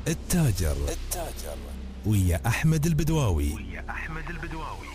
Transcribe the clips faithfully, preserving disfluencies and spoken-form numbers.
التاجر التاجر ويا أحمد البدواوي ويا أحمد البدواوي.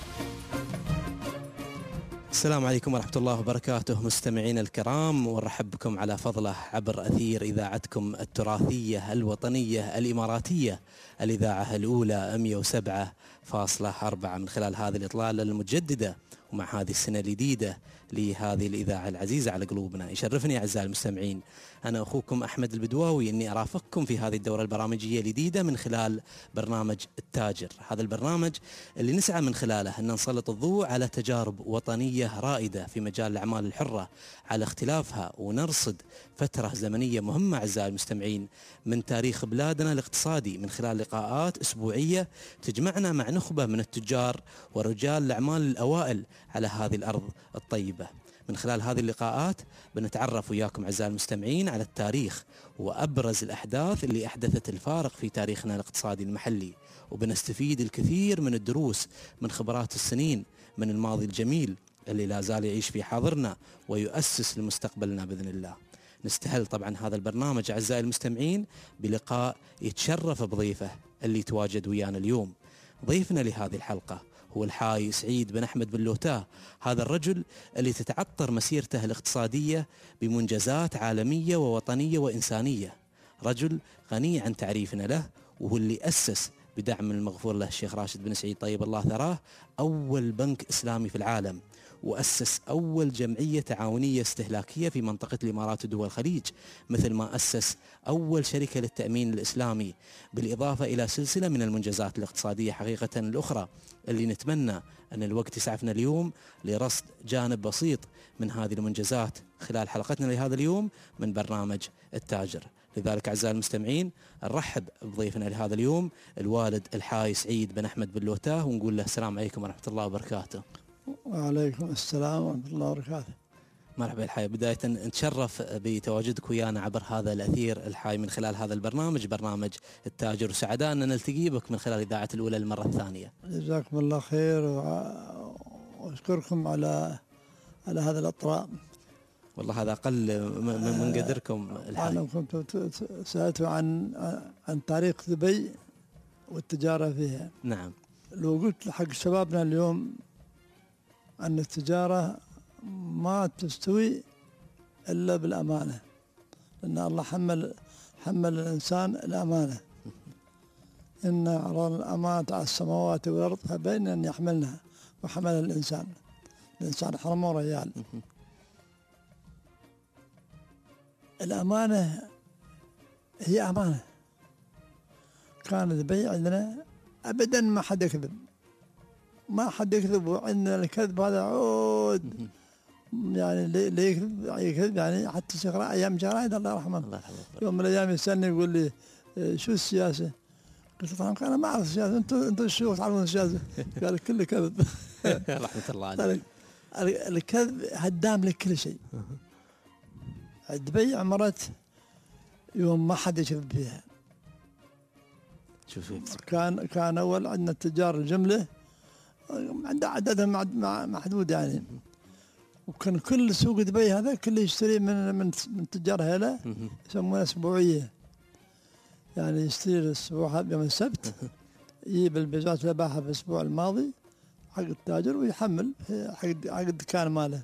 السلام عليكم ورحمة الله وبركاته مستمعين الكرام، ونرحب بكم على فضله عبر أثير إذاعتكم التراثية الوطنية الإماراتية، الإذاعة الأولى مئة وسبعة فاصلة أربعة، من خلال هذه الإطلالة المجددة ومع هذه السنة الجديدة لهذه الإذاعة العزيزة على قلوبنا. يشرفني أعزائي المستمعين، أنا أخوكم أحمد البدواوي أني أرافقكم في هذه الدورة البرامجية الجديدة من خلال برنامج التاجر. هذا البرنامج اللي نسعى من خلاله أن نسلط الضوء على تجارب وطنية رائدة في مجال الأعمال الحرة على اختلافها، ونرصد فترة زمنية مهمة أعزائي المستمعين من تاريخ بلادنا الاقتصادي من خلال لقاءات أسبوعية تجمعنا مع نخبة من التجار ورجال الأعمال الأوائل على هذه الأرض الطيبة. من خلال هذه اللقاءات بنتعرف وياكم أعزائي المستمعين على التاريخ وأبرز الأحداث اللي أحدثت الفارق في تاريخنا الاقتصادي المحلي، وبنستفيد الكثير من الدروس من خبرات السنين من الماضي الجميل اللي لا زال يعيش في حاضرنا ويؤسس لمستقبلنا بإذن الله. نستهل طبعا هذا البرنامج أعزائي المستمعين بلقاء يتشرف بضيفه اللي تواجد ويانا اليوم. ضيفنا لهذه الحلقة هو الحاي سعيد بن أحمد بن لوتاه، هذا الرجل اللي تتعطر مسيرته الاقتصادية بمنجزات عالمية ووطنية وإنسانية، رجل غني عن تعريفنا له، وهو اللي أسس بدعم المغفور له الشيخ راشد بن سعيد طيب الله ثراه أول بنك إسلامي في العالم، وأسس أول جمعية تعاونية استهلاكية في منطقة الإمارات ودول الخليج، مثل ما أسس أول شركة للتأمين الإسلامي، بالإضافة إلى سلسلة من المنجزات الاقتصادية حقيقة الأخرى اللي نتمنى أن الوقت يسعفنا اليوم لرصد جانب بسيط من هذه المنجزات خلال حلقتنا لهذا اليوم من برنامج التاجر. لذلك أعزائي المستمعين نرحب بضيفنا لهذا اليوم الوالد الحاي سعيد بن أحمد بن لوتاه، ونقول له السلام عليكم ورحمة الله وبركاته. وعليكم السلام ورحمة الله وبركاته. مرحبا الحاي، بداية نتشرف بتواجدك ويانا عبر هذا الأثير الحاي من خلال هذا البرنامج برنامج التاجر، وسعداء أن نلتقي بك من خلال إذاعة الأولى للمرة الثانية. جزاكم الله خير وأشكركم على على هذا الإطراء. والله هذا أقل من قدركم الحاي. أنا كنت سألت عن عن تاريخ دبي والتجارة فيها. نعم. لو قلت حق شبابنا اليوم أن التجارة ما تستوي إلا بالأمانة، لأن الله حمل حمل الإنسان الأمانة، إن عرضنا الأمانة على السماوات والأرض فبين أن يحملنها وحملها الإنسان. الإنسان حرمه ريال. الأمانة هي أمانة. كان البيع عندنا أبدا ما حد يكذب، ما حد يكذب، وعندنا الكذب هذا عود يعني اللي يكذب يكذب يعني. حتى شيخ أيام جرايد الله يرحمه يوم من الأيام يسألني يقول لي شو السياسة؟ قلت طبعا أنا ما أعرف السياسة، أنتوا أنتوا الشيوخ تعرفون السياسة. قال كله كذب. رحمة الله عليك. الكذب هدام لكل شيء. دبي عمرت يوم ما حد يكذب فيها. شوف كان كان أول عندنا التجار الجملة عند عددهم محدود يعني، وكان كل سوق دبي هذا كله يشتري من من من تجار هلا يسمونها أسبوعية، يعني يشتري الأسبوع يوم السبت يجيب البيزات اللي باعها في الأسبوع الماضي حق التاجر ويحمل حق حق الدكان ماله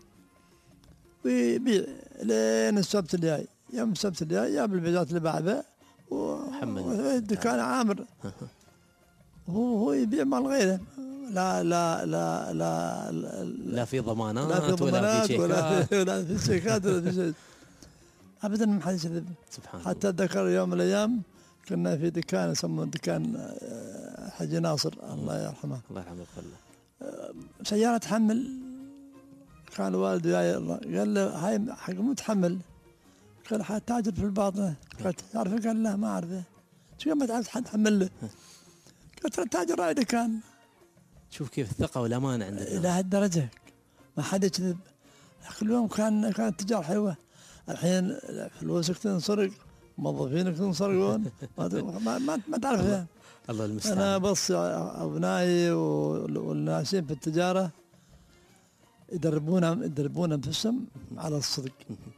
ويبيع لين السبت الجاي. يوم السبت الجاي جاب البيزات اللي باعها والدكان عامر، هو هو يبيع مال غيره. لا لا لا لا لا, لا في ضمانات لا في ضمانات ولا في ولا في شيكات ولا في شيء ابدا. ما حد يكذب سبحان الله. حتى ذكر يوم من الايام كنا في دكان يسمونه دكان حجي ناصر الله يرحمه الله يرحمه كله، سيارة تحمل. كان والده جاي قال له هاي حق متحمل. قال حد تاجر في الباطنة. قلت تعرفه؟ قال لا ما أعرفه. شو ما تعرف حد حمل له؟ قلت تاجر راعي دكان. شوف كيف الثقة والأمانة عندنا إلى هالدرجة ما حد يكذب. كل يوم كان كانت التجارة حلوة. الحين فلوسك تنسرق، موظفينك تنسرقون، ما ما ما تعرف فيها. الله المستعان. أنا بص أبنائي والناسين في التجارة يدربونا يدربونا انفسهم على الصدق.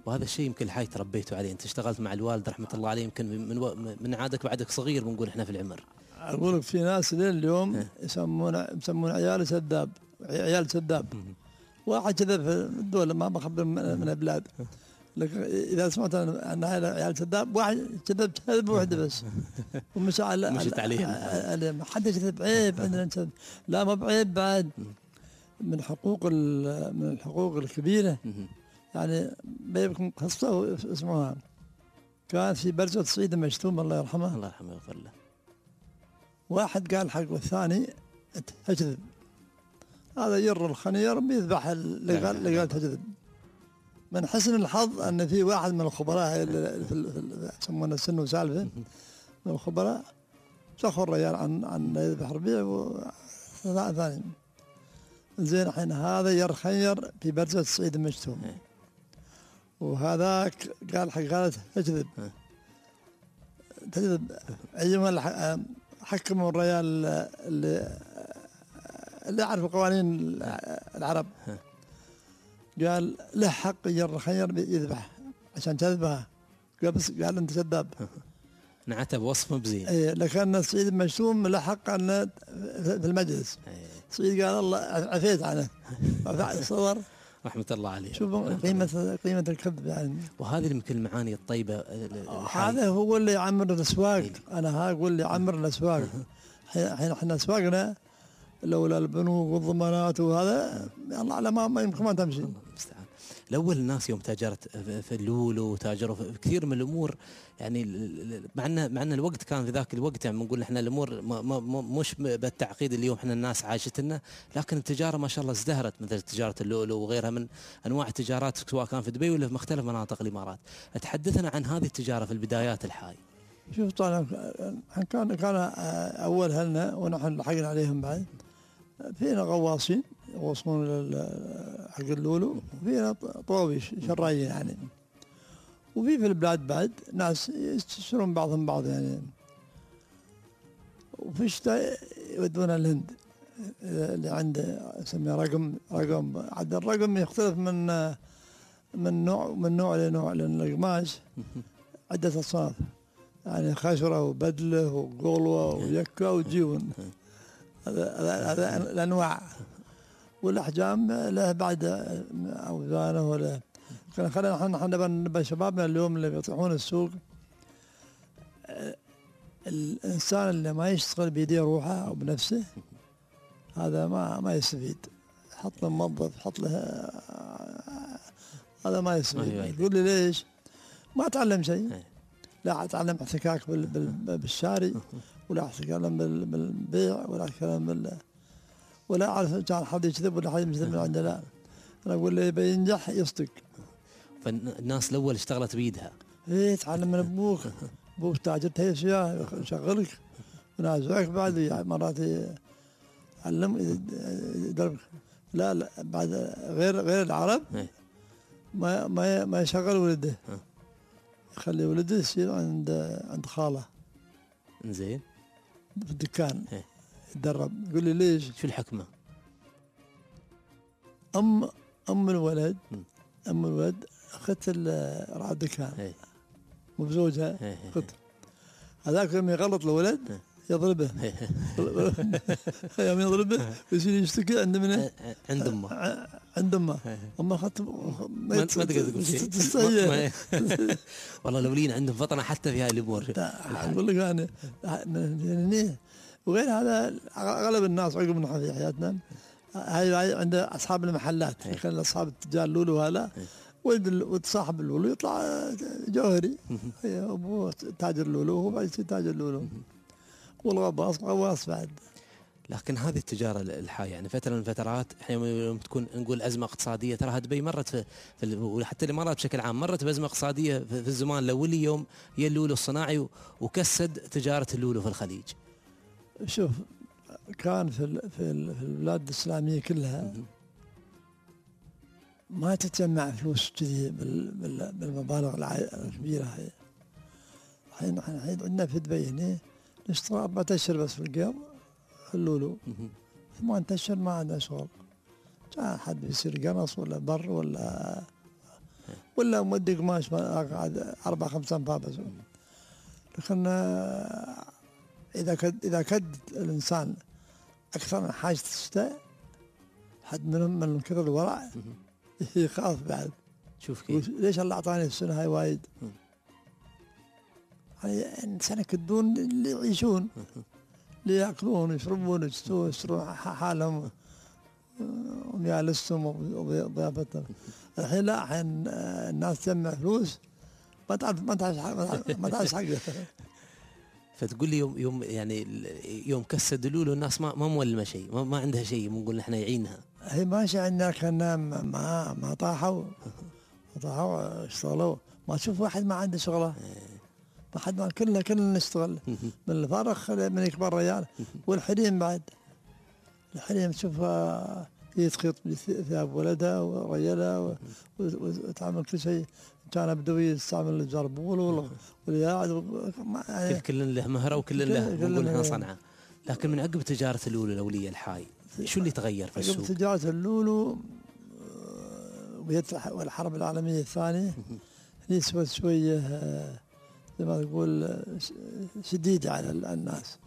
وهذا الشيء يمكن الحي تربيتوا عليه، انت اشتغلت مع الوالد رحمه الله عليه يمكن من و... من عادك بعدك صغير بنقول احنا في العمر. اقول لك في ناس لين اليوم يسمون يسمون عيال سداب، عيال سداب. واحد كذا في الدوله ما بخبر من البلاد، لكن اذا سمعت عن عيال سداب واحد كذب كذب واحده بس ومش على مشيت عليهم. ما حد يكذب عيب عندنا نكذب. لا ما بعيب بعد، من حقوق من الحقوق الكبيره. يعني بيبكم قصه اسمها كان في برزة صعيد مشتوم الله يرحمه، الله يرحمه ويغفر له. واحد قال حق والثاني تكذب، هذا ير الخنير بيذبح اللي قال اللي قال تكذب. من حسن الحظ ان في واحد من الخبراء اللي يسمونه سن وسالفه من الخبراء شخوا الرجال عن عن يذبح ربيع وثاني. زين الحين هذا ير خنير في برزة صعيد مشتوم، وهذاك قال حق قالت تكذب تكذب. ايما حكموا الرجال اللي اللي يعرفوا قوانين العرب، قال له حق ير خير يذبح عشان كذبها، قال بس قال انت كذاب. نعته بوصف بزين. اي لكن الصعيد مشتوم له حق انه في المجلس. الصعيد قال الله عفيت عنه صور رحمة الله عليه. شوف قيمة قيمة الكذب يعني. وهذه يمكن المعاني الطيبة. هذا هو اللي يعمر الأسواق. أنا ها أقول اللي يعمر الأسواق. الحين احنا أسواقنا لولا البنوك والضمانات وهذا الله على ما ما يمكن ما تمشي. المستعان. الأول الناس يوم تاجرت في اللولو وتاجروا في كثير من الأمور، يعني مع ان مع ان الوقت كان في ذاك الوقت يعني بنقول احنا الامور ما ما مش بالتعقيد اللي يوم احنا الناس عايشتنا، لكن التجاره ما شاء الله ازدهرت مثل تجاره اللؤلؤ وغيرها من انواع التجارات سواء كان في دبي ولا في مختلف مناطق الامارات. تحدثنا عن هذه التجاره في البدايات الحاي. شوف طبعا كان كان اول هلنا ونحن لحقنا عليهم بعد، فينا غواصين يغوصون حق اللؤلؤ، وفينا طواويش شرايين يعني، وفي في البلاد بعد ناس يستشيرون بعضهم بعض يعني. وفي الشتاء يودون الهند اللي عنده يسميه رقم رقم عاد الرقم يختلف من من نوع من نوع لنوع، لأن القماش عدة أصناف يعني خشرة وبدلة وقولوة ويكة وجيون، هذا هذا الأنواع. والأحجام له بعد أوزانه ولا. خلينا احنا احنا نبى شبابنا اليوم اللي بيطيحون السوق، الانسان اللي ما يشتغل بيديه روحه او بنفسه هذا ما ما يستفيد. حط له موظف، حط له هذا ما يستفيد. يقول لي ليش؟ ما اتعلم شيء. لا اتعلم احتكاك بالشاري، ولا اتعلم بالبيع، ولا اتعلم بال ولا اعرف كان حد يكذب ولا حد يكذب من عنده. لا انا اقول له بينجح يصدق. فالناس الاول اشتغلت بيدها. ايه تعلم من ابوك، ابوك تاجر اشياء يشغلك ونازعك بعد مرات يعلم يدربك. لا لا بعد غير غير العرب ما ما ما يشغل ولده، يخلي ولده يصير عند عند خاله. زين. في الدكان يتدرب. يقول لي ليش؟ شو الحكمه؟ ام ام الولد ام الولد اخذت رعاة الدكان مو بزوجها، اخذت هذاك لما يغلط الولد يضربه. يوم يضربه يصير يشتكي عند منه؟ عند امه. عند امه. امه اخذت ما تقدر تقول شيء. والله الاولين عندهم فطنه حتى في هاي الامور. اقول لك انا وغير هذا اغلب الناس عقبنا في حياتنا هاي عند اصحاب المحلات، كان اصحاب التجار اللولو هذا ولد صاحب اللولو يطلع جوهري، ابوه تاجر اللولو وهو بعد يصير تاجر اللولو، والغواص غواص بعد. لكن هذه التجاره الحاليه يعني فتره من الفترات احنا يوم تكون نقول ازمه اقتصاديه، ترى دبي مرت في, في وحتى الامارات بشكل عام مرت بازمه اقتصاديه في, في الزمان الاولي يوم هي اللولو الصناعي وكسد تجاره اللولو في الخليج. شوف كان في في البلاد الإسلامية كلها ما تتجمع فلوس كذي بالمبالغ الكبيرة هاي. الحين الحين عندنا في دبي هنا نشتغل أربعة أشهر بس في القيام اللولو، ثمان أشهر ما عندنا شغل. كان حد بيصير قنص ولا بر ولا ولا مودي قماش قاعد أربع خمس أنفار بس. لكن إذا كد إذا كد الإنسان أكثر من حاجة الشتاء حد منهم من كثر الورع يخاف بعد. شوف كيف ليش الله أعطاني السنة هاي وايد؟ يعني الإنسان يكدون اللي يعيشون، اللي يأكلون ويشربون ويشترون يشترون حالهم ومجالسهم وضيافتهم. الحين لا، الحين الناس تجمع فلوس ما تعرف ما تعرف ما تعرف حقه. فتقول لي يوم يوم يعني يوم كسد اللولو الناس ما ما مولمه شيء، ما, ما عندها شيء، نقول احنا يعينها. هي ماشي عندنا كنا ما ما طاحوا ما طاحوا اشتغلوا، ما تشوف واحد ما عنده شغله، ما حد ما كلنا كلنا نشتغل من الفارخ من يكبر رجال. والحريم بعد، الحريم تشوفها هي تخيط ثياب ولدها ورجلها وتعمل كل شيء. كان بدوي يستعمل الجربول والياعد يعني كل له مهره وكل له نقول احنا صنعه. لكن من عقب تجاره اللولو الاوليه الحاي شو اللي تغير في السوق؟ عقب تجاره اللولو والحرب العالميه الثانيه نسبة شويه زي ما تقول شديده على الناس،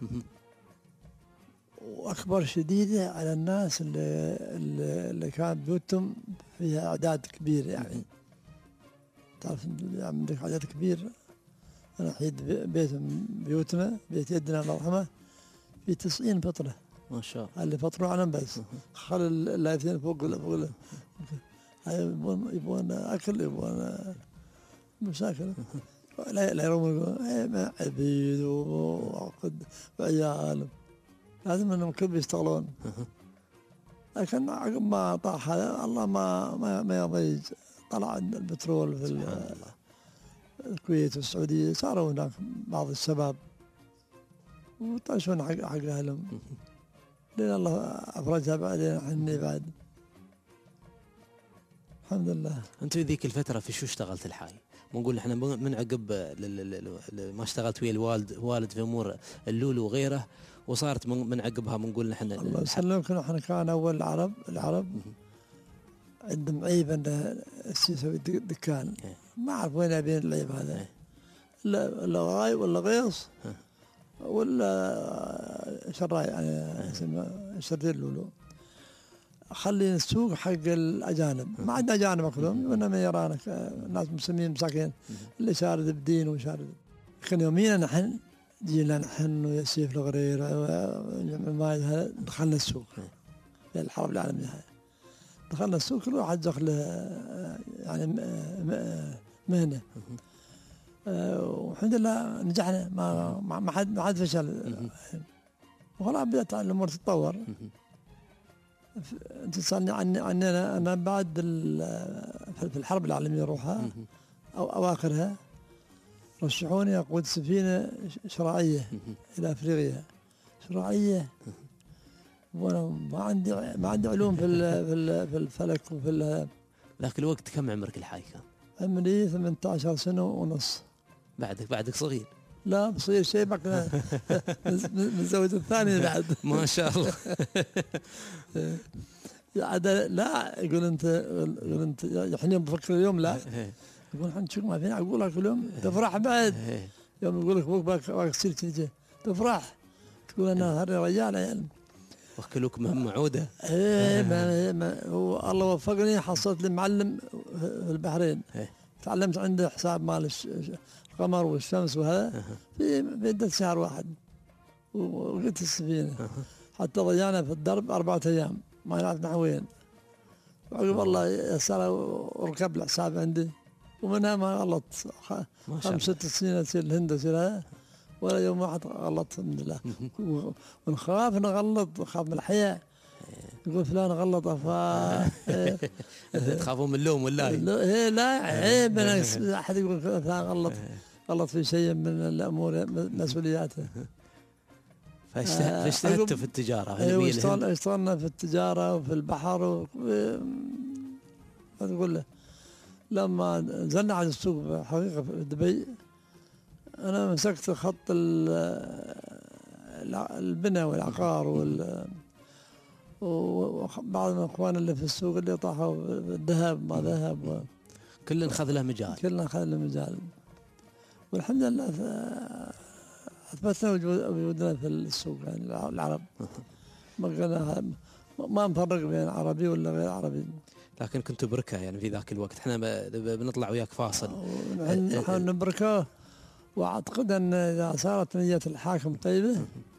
واكبر شديده على الناس اللي اللي كان بيوتهم فيها اعداد كبير. يعني تعرف عندك عدد كبير. أنا حيد بيت بيوتنا بيت يدنا الله يرحمه في تسعين فطرة ما شاء الله، اللي فطروا علم بس خل اللايفين فوق فوق يبون يبون أكل يبون مشاكل. لا لا يرومون عبيد وعقد وعيال لازم انهم كل بيشتغلون. لكن عقب ما طاح هذا الله ما ما, ما يضيج، طلع البترول في الكويت والسعودية، صاروا هناك بعض الشباب وطاشون حق حق أهلهم. لين الله أفرجها بعدين حني بعد الحمد لله. أنت في ذيك الفترة في شو اشتغلت الحاي؟ بنقول احنا من عقب ما اشتغلت ويا الوالد والد في امور اللولو وغيره، وصارت من عقبها بنقول احنا الله يسلمك احنا كان اول العرب العرب عندهم عيب ان يسوي دكان، ما اعرف وين يبين العيب هذا، لا غاي ولا غيص ولا شراي يعني شردين اللولو. خلي السوق حق الاجانب، ما عندنا اجانب كلهم انما يرانا ناس مسلمين مساكين اللي شارد بدين وشارد. لكن يوميا نحن جينا نحن وياسيف الغرير وجمع دخلنا السوق في الحرب العالميه هاي. دخلنا السوق كل واحد دخل يعني مهنه، والحمد لله نجحنا، ما ما حد ما حد فشل. وخلاص بدأت الامور تتطور. انت تسالني عن عني انا انا بعد في الحرب العالميه روحها او اواخرها رشحوني اقود سفينه شراعيه الى افريقيا. شراعيه وانا ما عندي ما عندي علوم في في الفلك وفي ذاك الوقت. كم عمرك الحاي كان؟ عمري ثمانية عشر سنه ونص. بعدك بعدك صغير. لا بصير شيبك من زوجة الثانية بعد. ما شاء الله. لا يقول انت يقول انت الحين بفكر اليوم لا يقول احنا شو ما فينا اقولها كل يوم تفرح بعد. يوم يقول لك ابوك باك تصير تجي تفرح تقول انا هذا رجال يعني وكلوك مهمة عودة. ايه ما, ما هو الله وفقني، حصلت لي معلم في البحرين تعلمت عنده حساب مال القمر والشمس وهذا في مدة شهر واحد، وقلت السفينة حتى ضيعنا في الدرب أربعة أيام ما نعرف نحن وين. وعقب الله يسر وركب الحساب عندي، ومنها ما غلط خمس ست سنين أسير الهند أسير ولا يوم واحد غلط الحمد لله. ونخاف نغلط، نخاف من الحياة، يقول فلان غلط أفا تخافون من اللوم ولا إيه؟ لا عيب أحد يقول فلان غلط غلط في شيء من الأمور مسؤولياته. فاشتهدت في التجارة. ايوه اشتغلنا في التجارة وفي البحر و... تقول له لما نزلنا على السوق حقيقة في دبي أنا مسكت خط البناء والعقار وال وبعض من الإخوان اللي في السوق اللي طاحوا الذهب ما ذهب و... كل خذ له مجال. كلنا خذ له مجال، والحمد لله اثبتنا وجودنا في السوق يعني العرب. ما قلنا ما نفرق بين عربي ولا غير عربي. لكن كنتوا بركه يعني في ذاك الوقت. احنا بنطلع وياك فاصل نحن نبركه، واعتقد ان اذا صارت نيه الحاكم طيبه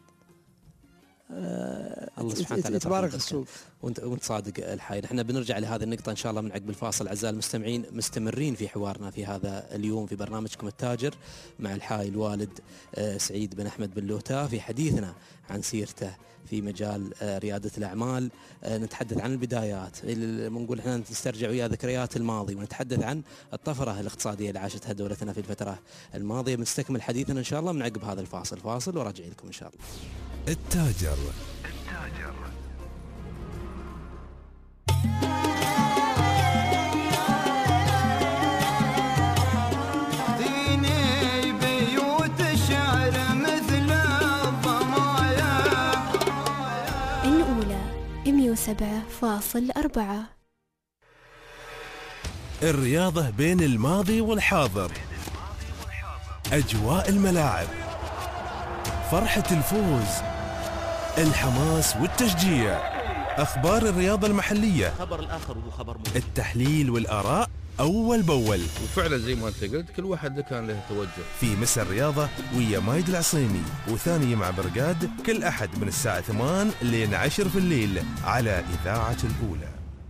آه الله سبحانه وتعالى يتبارك السوق. وانت وانت صادق الحين. احنا بنرجع لهذه النقطه ان شاء الله من عقب الفاصل. اعزائي المستمعين، مستمرين في حوارنا في هذا اليوم في برنامجكم التاجر مع الحاي الوالد آه سعيد بن احمد بن لوتا، في حديثنا عن سيرته في مجال آه رياده الاعمال. آه نتحدث عن البدايات، بنقول احنا نسترجع ويا ذكريات الماضي، ونتحدث عن الطفره الاقتصاديه اللي عاشتها دولتنا في الفتره الماضيه. بنستكمل حديثنا ان شاء الله من عقب هذا الفاصل. فاصل وراجع لكم ان شاء الله. التاجر. التاجر. ديني بيوت الشعر مثل الضمايا. الأولى مئة وسبعة فاصل أربعة. الرياضة بين الماضي والحاضر، أجواء الملاعب، فرحة الفوز، الحماس والتشجيع، أخبار الرياضة المحلية، خبر الآخر وهو خبر مهم، التحليل والآراء أول بأول. وفعلا زي ما أنت قلت كل واحد كان له توجه. في مسا الرياضة ويا مايد العصيمي، وثانية مع برقاد كل أحد من الساعة ثمان لين عشر في الليل على إذاعة الأولى.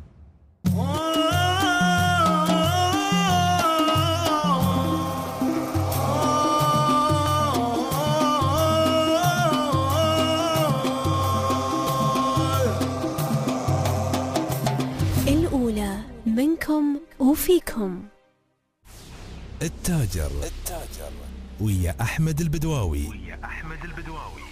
منكم وفيكم. التاجر. التاجر ويا أحمد البدواوي. ويا أحمد البدواوي.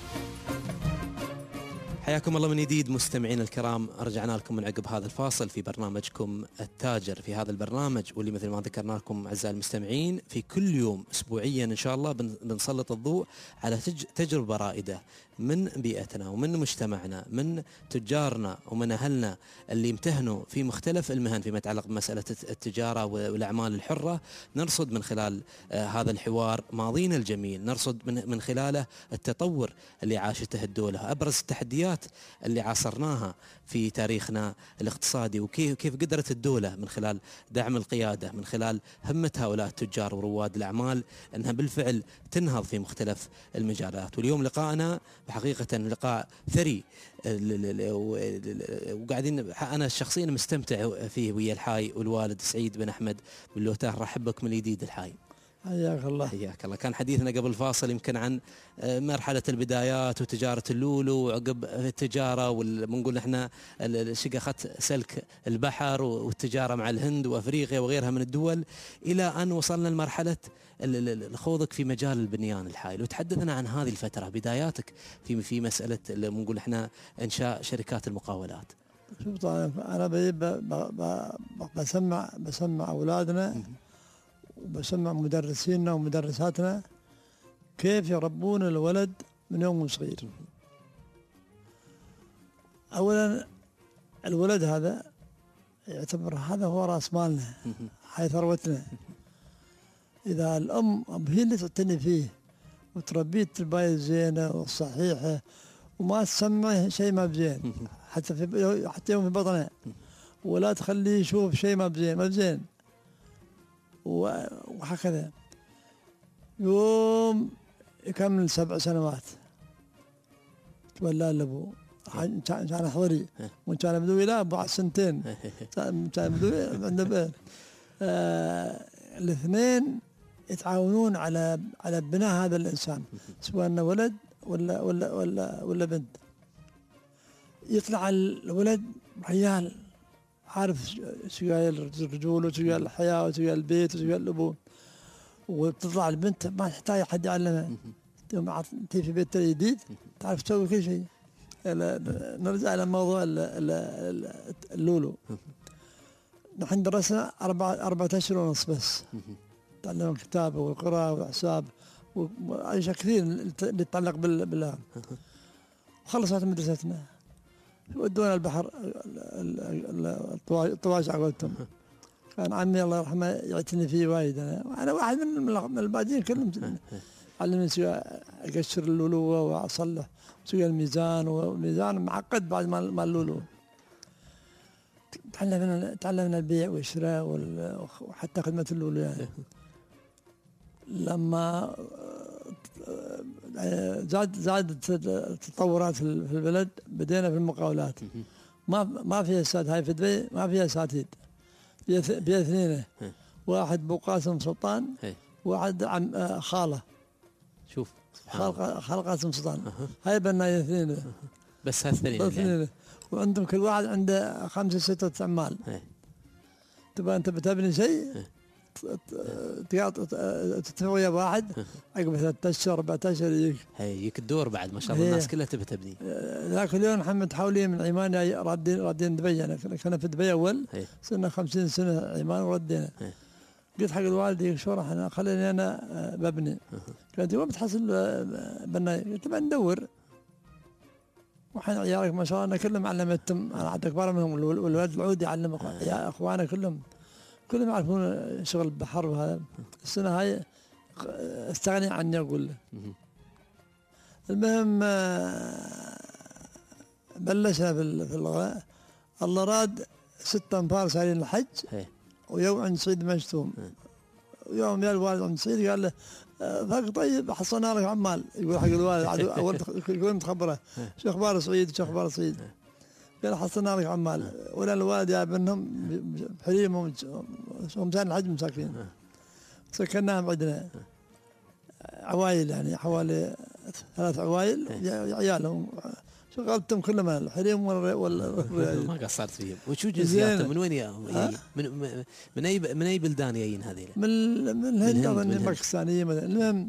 حياكم الله من جديد مستمعين الكرام. رجعنا لكم من عقب هذا الفاصل في برنامجكم التاجر. في هذا البرنامج واللي مثل ما ذكرنا لكم أعزائي المستمعين في كل يوم أسبوعيا إن شاء الله بنسلط الضوء على تجربة رائدة من بيئتنا ومن مجتمعنا، من تجارنا ومن أهلنا اللي يمتهنوا في مختلف المهن فيما يتعلق بمسألة التجارة والأعمال الحرة. نرصد من خلال آه هذا الحوار ماضينا الجميل، نرصد من, من خلاله التطور اللي عاشته الدولة، أبرز التحديات اللي عاصرناها في تاريخنا الاقتصادي، وكيف كيف قدرت الدولة من خلال دعم القيادة، من خلال همة هؤلاء التجار ورواد الأعمال أنها بالفعل تنهض في مختلف المجالات. واليوم لقاءنا حقيقة لقاء ثري، وقاعدين أنا شخصيا مستمتع فيه ويا الحاي والوالد سعيد بن أحمد بن لوتا. رحب بك من جديد الحاي. حياك الله. حياك الله. كان حديثنا قبل الفاصل يمكن عن مرحلة البدايات وتجارة اللولو وعقب التجارة، ونقول احنا شقخت سلك البحر والتجارة مع الهند وأفريقيا وغيرها من الدول، إلى أن وصلنا لمرحلة خوضك في مجال البنيان الحائل. وتحدثنا عن هذه الفترة، بداياتك في في مسألة نقول احنا إنشاء شركات المقاولات. شوف طبعا أنا بسمع بسمع أولادنا وبسمع مدرسينا ومدرساتنا كيف يربون الولد من يوم صغير. أولا الولد هذا يعتبر هذا هو رأس مالنا، هاي ثروتنا. إذا الأم هي اللي تعتني فيه وتربيه التربية الزينة والصحيحة وما تسمعه شيء ما بزين حتى في حتى يوم في بطنه، ولا تخليه يشوف شيء ما بزين ما بزين وهكذا. يوم يكمل سبع سنوات تولى لأبوه، كان حضري وإن كان بدوي لا بعد سنتين كان بدوي عنده آه الاثنين يتعاونون على على بناء هذا الإنسان، سواء انه ولد ولا ولا ولا ولا بنت. يطلع الولد ريال عارف سجاير الرجول وسجاير الحياة وسجاير البيت وسجاير الأبوه، وتطلع البنت ما تحتاج حد يعلمها، انت في بيت جديد تعرف تسوي كل شيء. نرجع إلى موضوع اللولو. نحن درسنا أربعة أربعة أشهر ونص بس، تعلمنا الكتابة والقراءة والحساب وأشياء كثير اللي يتعلق بالله. خلصت مدرستنا ودونا البحر الطواجع قلتهم، كان عمي الله يرحمه يعتني فيه وايد. انا وانا واحد من من البادين كلهم علمني اقشر اللولوه واصلح سوي الميزان، والميزان معقد بعد ما ما اللولو. تعلمنا تعلمنا البيع والشراء وحتى خدمه اللولو يعني. لما زاد زادت التطورات في البلد بدينا في المقاولات. ما ما فيها سات هاي في دبي ما فيها ساتيد، فيها اثنين، واحد بو قاسم سلطان، واحد عم خاله. شوف خال خال قاسم سلطان. هاي بنايه اثنين بس هالثنين اثنين، وعندهم كل واحد عنده خمسه سته عمال. تبغى انت بتبني شيء تتفق ويا واحد عقب ثلاثة اشهر اربعة اشهر يجيك يجيك الدور بعد ما شاء الله. الناس كلها تبي تبني. ذاك اليوم محمد حولي من عمان رادين رادين دبي. انا كنا في دبي اول صرنا خمسين سنه عمان وردينا. قلت حق الوالد شو راح انا خليني انا ببني. قالت وين بتحصل بناي؟ قلت بندور. وحين عيالك ما شاء الله انا كلهم علمتهم، انا عاد اكبر منهم، والولد العود يعلم اخوانه كلهم كلهم يعرفون شغل البحر. وهذا السنه هاي استغني عني اقول له. المهم بلشنا في الغاء. الله راد ستة انفار سايرين الحج، ويوم عند صيد مشتوم. ويوم يا الوالد عند صيد قال له ذاك طيب حصلنا لك عمال. يقول حق الوالد اول يقول متخبره شو اخبار صيد شو اخبار صيد. قال حصلنا لك عمال. ولا الوالد يا ابنهم بحريمهم ومسان الحج مساكين. سكناهم عندنا عوائل يعني حوالي ثلاث عوائل عيالهم شغلتهم كلهم الحريم ولا ما قصرت فيهم. وشو جنسياتهم؟ من وين يا من من اي من اي بلدان جايين هذيل؟ من من الهند اظن باكستانيه مثلا. المهم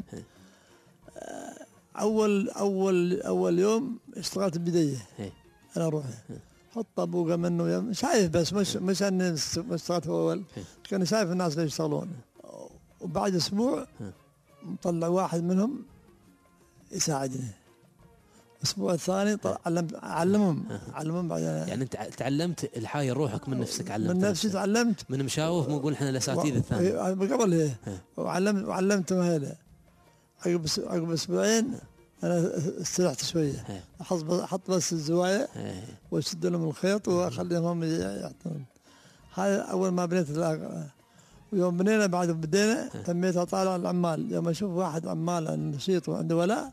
اول اول اول يوم اشتغلت بدايه انا اروح حط ابوقه منه شايف بس مش مش اني اشتغلت اول، كان شايف الناس اللي يشتغلون. وبعد اسبوع مطلع واحد منهم يساعدني. الاسبوع الثاني علمت علمهم علمهم بعد. يعني انت تعلمت الحايه روحك من نفسك، علمت من نفسي تعلمت من مشاوف. مو نقول احنا الاساتذه الثانيه قبل ايه. وعلمت وعلمتهم هذا. عقب عقب اسبوعين انا استرحت شويه، احط احط بس الزوايا واشد لهم الخيط واخليهم هم يعطون. هذا اول ما بنيت. ويوم بنينا بعد بدينا تميت اطالع العمال. يوم اشوف واحد عمال نشيط وعنده ولاء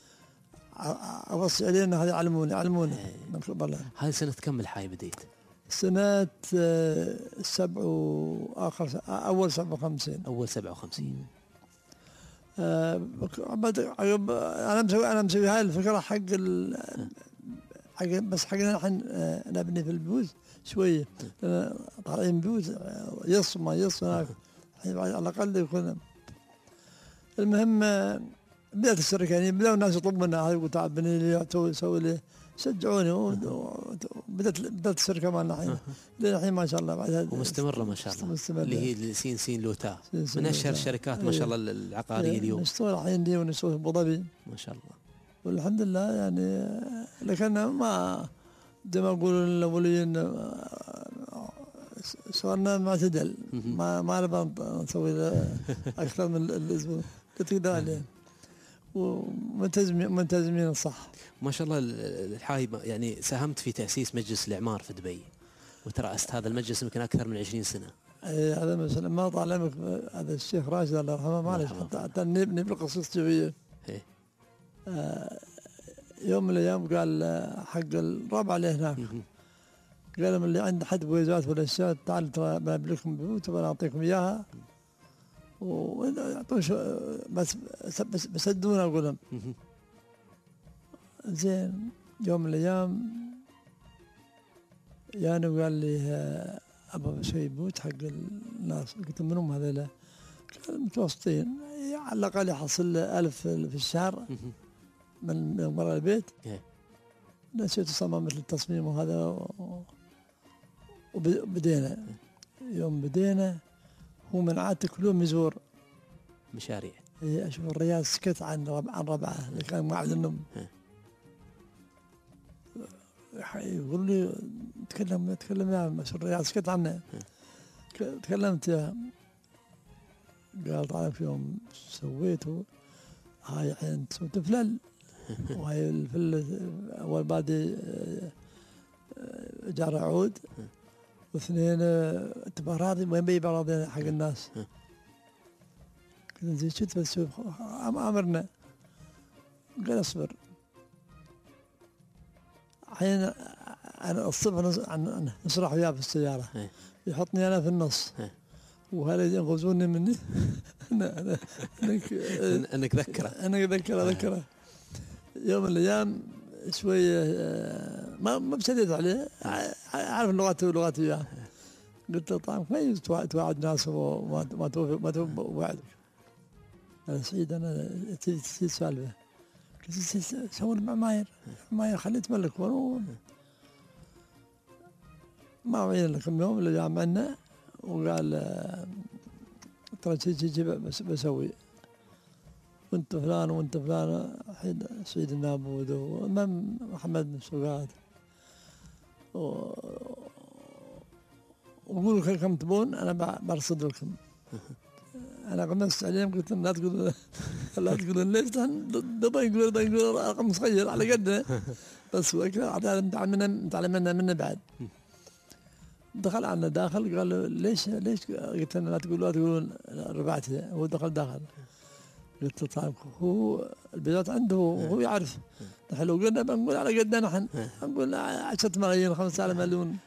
اوصي علينا هذا علموني علموني من قبل. هاي سنه كم الحاي بديت؟ سنه سبع واخر اول سبعة وخمسين. اول سبعة وخمسين. أه انا مسوي انا مسوي هاي الفكره حق ال حق بس حقنا الحين نبني في البيوت شويه. طالعين بيوت يص ما يص هناك على الاقل يكون. المهم بدأت الشركه يعني بدأوا الناس يطلبوا منا هذا يقول تعال بني لي سوي سوي لي شجعوني. وبدأت بدأت الشركه مالنا الحين للحين ما شاء الله بعد ومستمره ما شاء الله. اللي هي سين سين لوتا من اشهر الشركات ما شاء الله العقاريه اليوم. نشتغل الحين دي ونشتغل في ابو ظبي ما شاء الله والحمد لله يعني. لكن ما زي ما يقولون الاوليين صرنا معتدل. ما ما نبغى نسوي اكثر من الاسبوع تقدر عليه. وملتزمين ملتزمين صح ما شاء الله. الحاي يعني ساهمت في تأسيس مجلس الإعمار في دبي وترأست هذا المجلس يمكن أكثر من عشرين سنة. اي هذا مثلا ما طال عمرك هذا الشيخ راشد الله يرحمه معلش حتى حتى نبني بالقصص شوية. آه يوم من الأيام قال حق الربع اللي هناك قال لهم اللي عنده حد بويزات ولا أشياء تعال ترى بنبني لكم بيوت وبنعطيكم إياها ويعطون بس بس بسدونا أقول لهم. زين يوم من الأيام يعني وقال لي أبغى أسوي بيوت حق الناس. قلت لهم منهم هذول؟ قال متوسطين على الأقل يحصل له ألف في الشهر من وراء البيت. نسيت صمم مثل التصميم وهذا وبدينا. يوم بدينا هو من عادته كل يوم يزور مشاريع. اشوف الرياض سكت عن ربع عن ربعه اللي كان معه النم. يقول لي تكلم تكلم يا مسؤول الرياض سكت عنه. ك- تكلمت يا قال تعرف يوم سويته هاي الحين سويت فلل وهاي الفل اول بعد جار عود واثنين آه، تبقى راضي وين بيبقى راضي حق الناس قلت زين شو تبي تسوي أم- امرنا قال اصبر الحين انا الصبح نص- عن- نسرح وياه في السياره إيه. يحطني انا في النص إيه. وهذا ينغزوني مني انا انا انا إن- انك ذكره. انا اذكر اذكره يوم من الايام شويه آه، ما ما بشديت عليه ع- عارف لغته ولغتي وياه قلت له طيب كويس توا- تواعد ناس وما ما توفي ما توفي وعدك انا سعيد انا تجي تجي سالفه قلت س- س- سوي المعماير معماير خليه يتملك ورو ما وعينا لكم يوم اللي جاء معنا وقال آه، ترى شي شي شي بس بسوي وانت فلان وانت فلان الحين سعيد النابود وامام محمد بن سوقات و- وقولوا كم- كم تبون انا ب- برصد لكم انا قمصت عليهم قلت لهم لا تقولوا لا تقولون ليش دبي يقولوا دبي يقولوا رقم صغير على قدنا بس تعلمنا تعلمنا منه بعد دخل عنا داخل قال له ليش ليش قلت له لا تقولوا لا تقولون ربعتي هو دخل داخل قلت له طيب هو البيضات عنده وهو يعرف نحن لو قلنا بنقول على قدنا نحن نقول عشرة ملايين خمسة آلاف مليون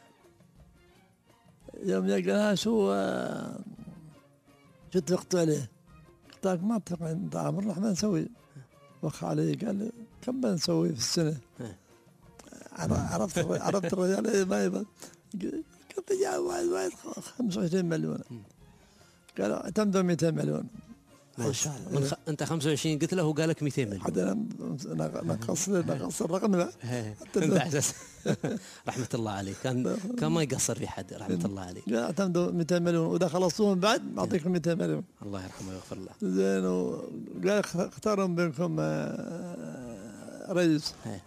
يوم يلقى شو آه، شو اتفقتوا عليه؟ قلت لك ما اتفقنا انت عمر راح ما نسوي وخ علي قال لي كم بنسوي في السنه؟ عر- عرفت الر- عرفت الرجال إيه ما يبغى كم جاء واحد واحد خمسة وعشرين مليون قالوا اعتمدوا مئتين مليون ما شاء الله. من خ... انت خمسة وعشرين قلت له وقال لك مئتين مليون. حتى أنا نقص نقص الرقم ذا إيه. انت احساس رحمه الله عليه كان كان ما يقصر في حد رحمه الله عليه. قال اعتمدوا مئتين مليون واذا خلصوهم بعد بعطيكم مئتين مليون الله يرحمه ويغفر له. زين وقال اخ- اختاروا بينكم آه، رئيس إيه.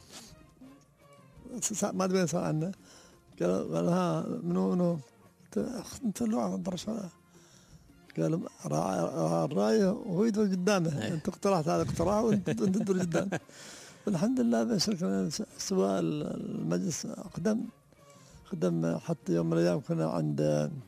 س- ما ادري وين صار عنه قال قال ها منو منو قلت أخ، انت لو برشلونه قال راعي الرايه وهو يدور قدامه إيه. انت اقترحت هذا اقتراح وانت أنت تدور قدام والحمد لله بس كان س- سواء المجلس اقدم قدم حتى يوم من الايام كنا عند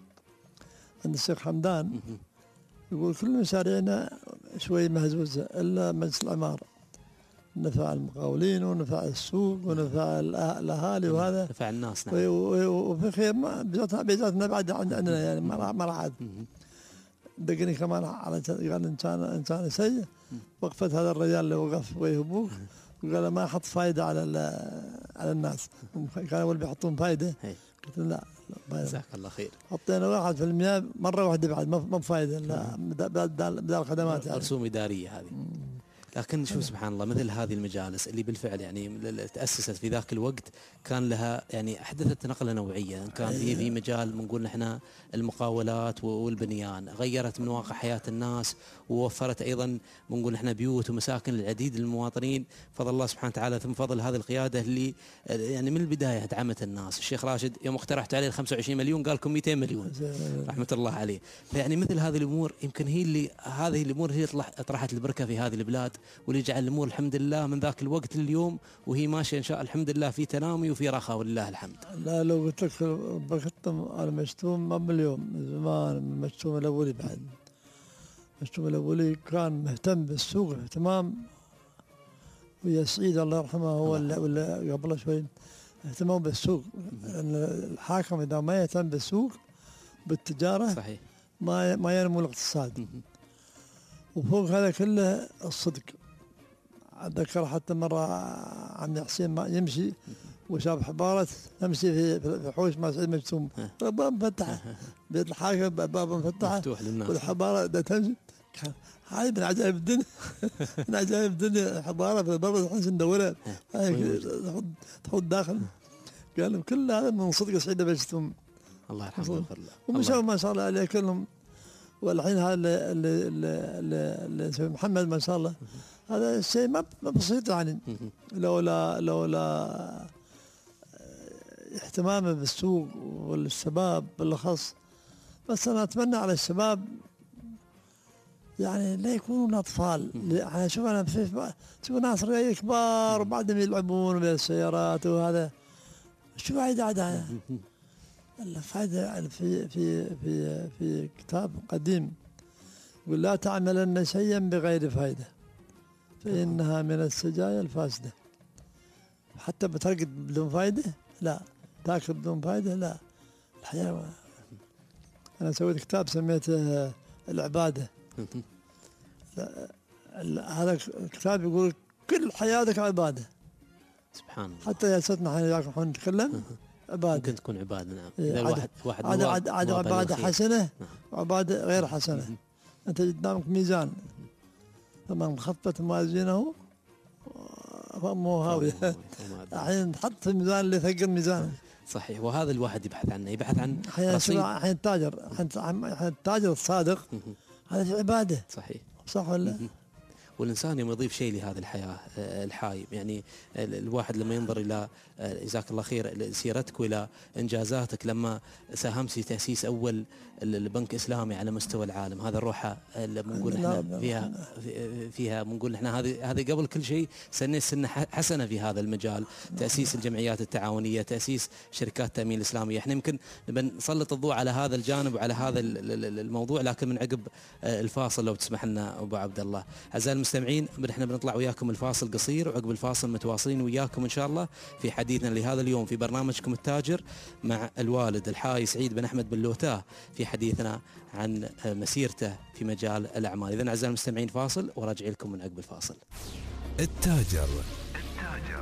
عند الشيخ حمدان يقول كل مشاريعنا شوي مهزوزه الا مجلس العمار نفع المقاولين ونفع السوق ونفع الأه- الاهالي وهذا نفع الناس. نعم. وي- وي- وفي خير ما بيجاتنا بيجاتنا بعد عند- عندنا يعني ما راح ما راح عاد دقني كمان على ت- قال انسان انسان سيء وقفت هذا الرجال اللي وقف وجه ابوك وقال ما حط فايده على ال- على الناس كانوا أول بيحطون فايده إيه. قلت له لا لا فايدة. جزاك الله خير. حطينا واحد في المياه مره واحده بعد ما ما بفايده لا بدال بدال بدال الخدمات يعني رسوم اداريه هذه. لكن شوف سبحان الله مثل هذه المجالس اللي بالفعل يعني ل- تاسست في ذاك الوقت كان لها يعني احدثت نقله نوعيه، إن كان في في مجال بنقول نحن المقاولات والبنيان، غيرت من واقع حياه الناس ووفرت ايضا بنقول نحن بيوت ومساكن للعديد من المواطنين، فضل الله سبحانه وتعالى ثم فضل هذه القياده اللي يعني من البدايه دعمت الناس. الشيخ راشد يوم اقترحت عليه ال خمسة وعشرين مليون قال لكم مئتين مليون رحمه الله عليه. فيعني مثل هذه الامور يمكن هي اللي هذه الامور هي طلع- طرحت البركه في هذه البلاد واللي جعل الامور الحمد لله من ذاك الوقت لليوم وهي ماشيه ان شاء الله الحمد لله في تنامي وفي رخاء ولله الحمد. لا لو قلت لك بختم على مشتوم ما باليوم من زمان من المشتوم الاولي بعد المشتوم الاولي كان مهتم بالسوق اهتمام ويا سعيد الله يرحمه هو اللي ولا قبله شوي اهتمام بالسوق لان الحاكم اذا ما يهتم بالسوق بالتجاره صحيح. ما ما ينمو الاقتصاد وفوق هذا كله الصدق. اتذكر حتى مره عمي حسين ما يمشي وشاف حبارة تمشي في في حوش مع سعيد مجسوم باب مفتحه بيت الحاكم باب مفتحه مفتوح للناس. والحبارة ده تمشي كان هاي من عجائب الدنيا من عجائب الدنيا حبارة في البر الحين ندورها هاي تحط تحط داخل قال لهم كل هذا من صدق سعيد مجسوم الله يرحمه ويغفر له. ومشوا الله- ما شاء الله عليه كلهم. والحين هذا اللي اللي اللي, اللي اسمه محمد ما شاء الله هذا شيء ما ما بسيط يعني لولا لولا اهتمامه بالسوق والشباب بالاخص بس أنا أتمنى على الشباب يعني لا يكونون أطفال. أنا أشوف أنا في شوف ناس رجال كبار وبعدهم يلعبون بالسيارات وهذا. شو فايدة هذا؟ الفائدة في في في في كتاب قديم يقول لا تعملن شيئا بغير فائدة فإنها من السجايا الفاسدة. حتى بترقد بدون فائدة؟ لا. تاكل بدون فائدة؟ لا. الحياة. أنا سويت كتاب سميته العبادة. هذا الكتاب يقول كل حياتك عبادة. سبحان الله. حتى يا ستنا احنا نتكلم عبادة. ممكن تكون عبادة. نعم. إيه إذا واحد واحد عاد عاد عبادة حسنة وعبادة غير حسنة. أنت قدامك ميزان فمن خفت موازينه فأمه هاوية. الحين تحط في الميزان اللي ثقل ميزانه. صحيح. وهذا الواحد يبحث عنه يبحث عن رصيد. الحين التاجر الحين التاجر الصادق هذا عبادة. صحيح. صح ولا؟ والإنسان يوم يضيف شيء لهذه الحياة الحايم يعني الواحد لما ينظر إلى جزاك الله خير سيرتك وإلى إنجازاتك لما ساهمت في تأسيس أول البنك إسلامي على مستوى العالم. هذا الروحة اللي بنقول إحنا فيها فيها بنقول إحنا هذه هذه قبل كل شيء سنة سنة حسنة في هذا المجال. تأسيس الجمعيات التعاونية تأسيس شركات التأمين الإسلامية. إحنا يمكن بنسلط الضوء على هذا الجانب وعلى هذا الموضوع لكن من عقب الفاصل لو تسمح لنا أبو عبد الله. أعزائي المستمعين احنا بنطلع وياكم الفاصل قصير وعقب الفاصل متواصلين وياكم ان شاء الله في حديثنا لهذا اليوم في برنامجكم التاجر مع الوالد الحاي سعيد بن احمد بن لوتاه في حديثنا عن مسيرته في مجال الاعمال. اذا اعزائي المستمعين فاصل وراجع لكم من عقب الفاصل. التاجر. التاجر.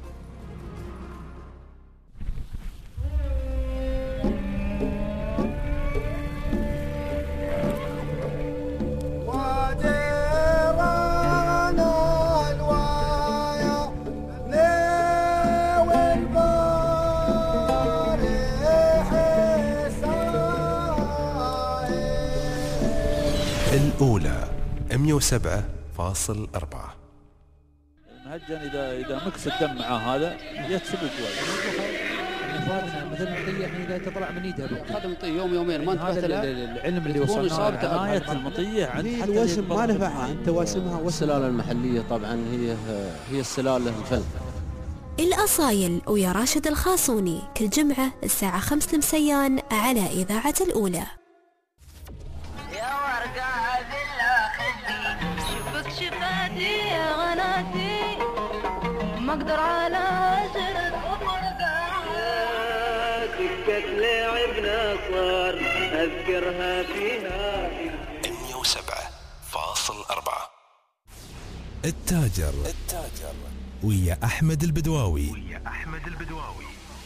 الأولى مئة وسبعة فاصل أربعة. مهجن اذا اذا مكس الدم مع هذا يكسب شوي. مثل المطيه الحين اذا تطلع من ايدها هذا مطيه يوم يومين ما انتبهت له. العلم اللي وصلنا له عناية المطيه عند حتى الوسم ما نفعها. انت واسمها والسلاله المحليه طبعا هي هي السلاله الفل. الأصايل ويا راشد الخاصوني كل جمعة الساعة خمس المسيان على إذاعة الأولى. يا ورقة بالله خدي شوفك شفاتي يا غناتي ما اقدر على عشرة ورقات سكة لعبنا صار اذكرها فيها. مئة وسبعة فاصل أربعة. التاجر. التاجر ويا أحمد البدواوي. ويا أحمد البدواوي.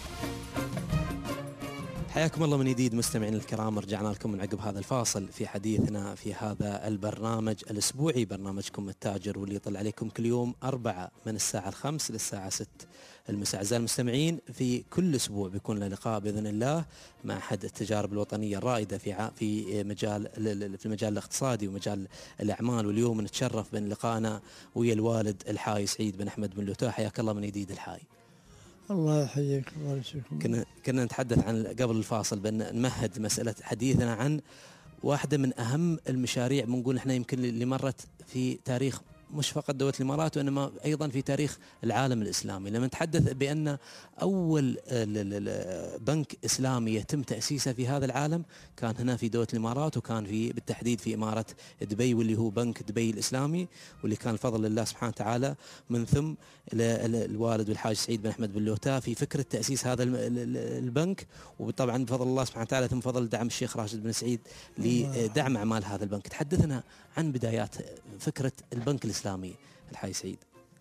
حياكم الله من جديد مستمعين الكرام. رجعنا لكم من عقب هذا الفاصل في حديثنا في هذا البرنامج الأسبوعي برنامجكم التاجر واللي يطلع عليكم كل يوم أربعة من الساعة الخمس للساعة ست المساء. أعزائي المستمعين في كل أسبوع بيكون لنا لقاء بإذن الله مع أحد التجارب الوطنية الرائدة في في مجال في المجال الاقتصادي ومجال الأعمال. واليوم نتشرف بين لقائنا ويا الوالد الحاي سعيد بن أحمد بن لوتاه. حياك الله من جديد الحاي. الله يحييك الله يشفيكم. كنا كنا نتحدث عن قبل الفاصل بأن نمهد مسألة حديثنا عن واحدة من أهم المشاريع بنقول احنا يمكن اللي مرت في تاريخ مش فقط دولة الإمارات وإنما أيضا في تاريخ العالم الإسلامي. لما نتحدث بأن أول بنك إسلامي يتم تأسيسه في هذا العالم كان هنا في دولة الإمارات وكان في بالتحديد في إمارة دبي واللي هو بنك دبي الإسلامي واللي كان فضل الله سبحانه وتعالى من ثم الوالد والحاج سعيد بن أحمد بن لوتاه في فكرة تأسيس هذا البنك وطبعا بفضل الله سبحانه وتعالى ثم فضل دعم الشيخ راشد بن سعيد لدعم أعمال هذا البنك. تحدثنا عن بدايات فكرة البنك الإسلامي الحاج سعيد.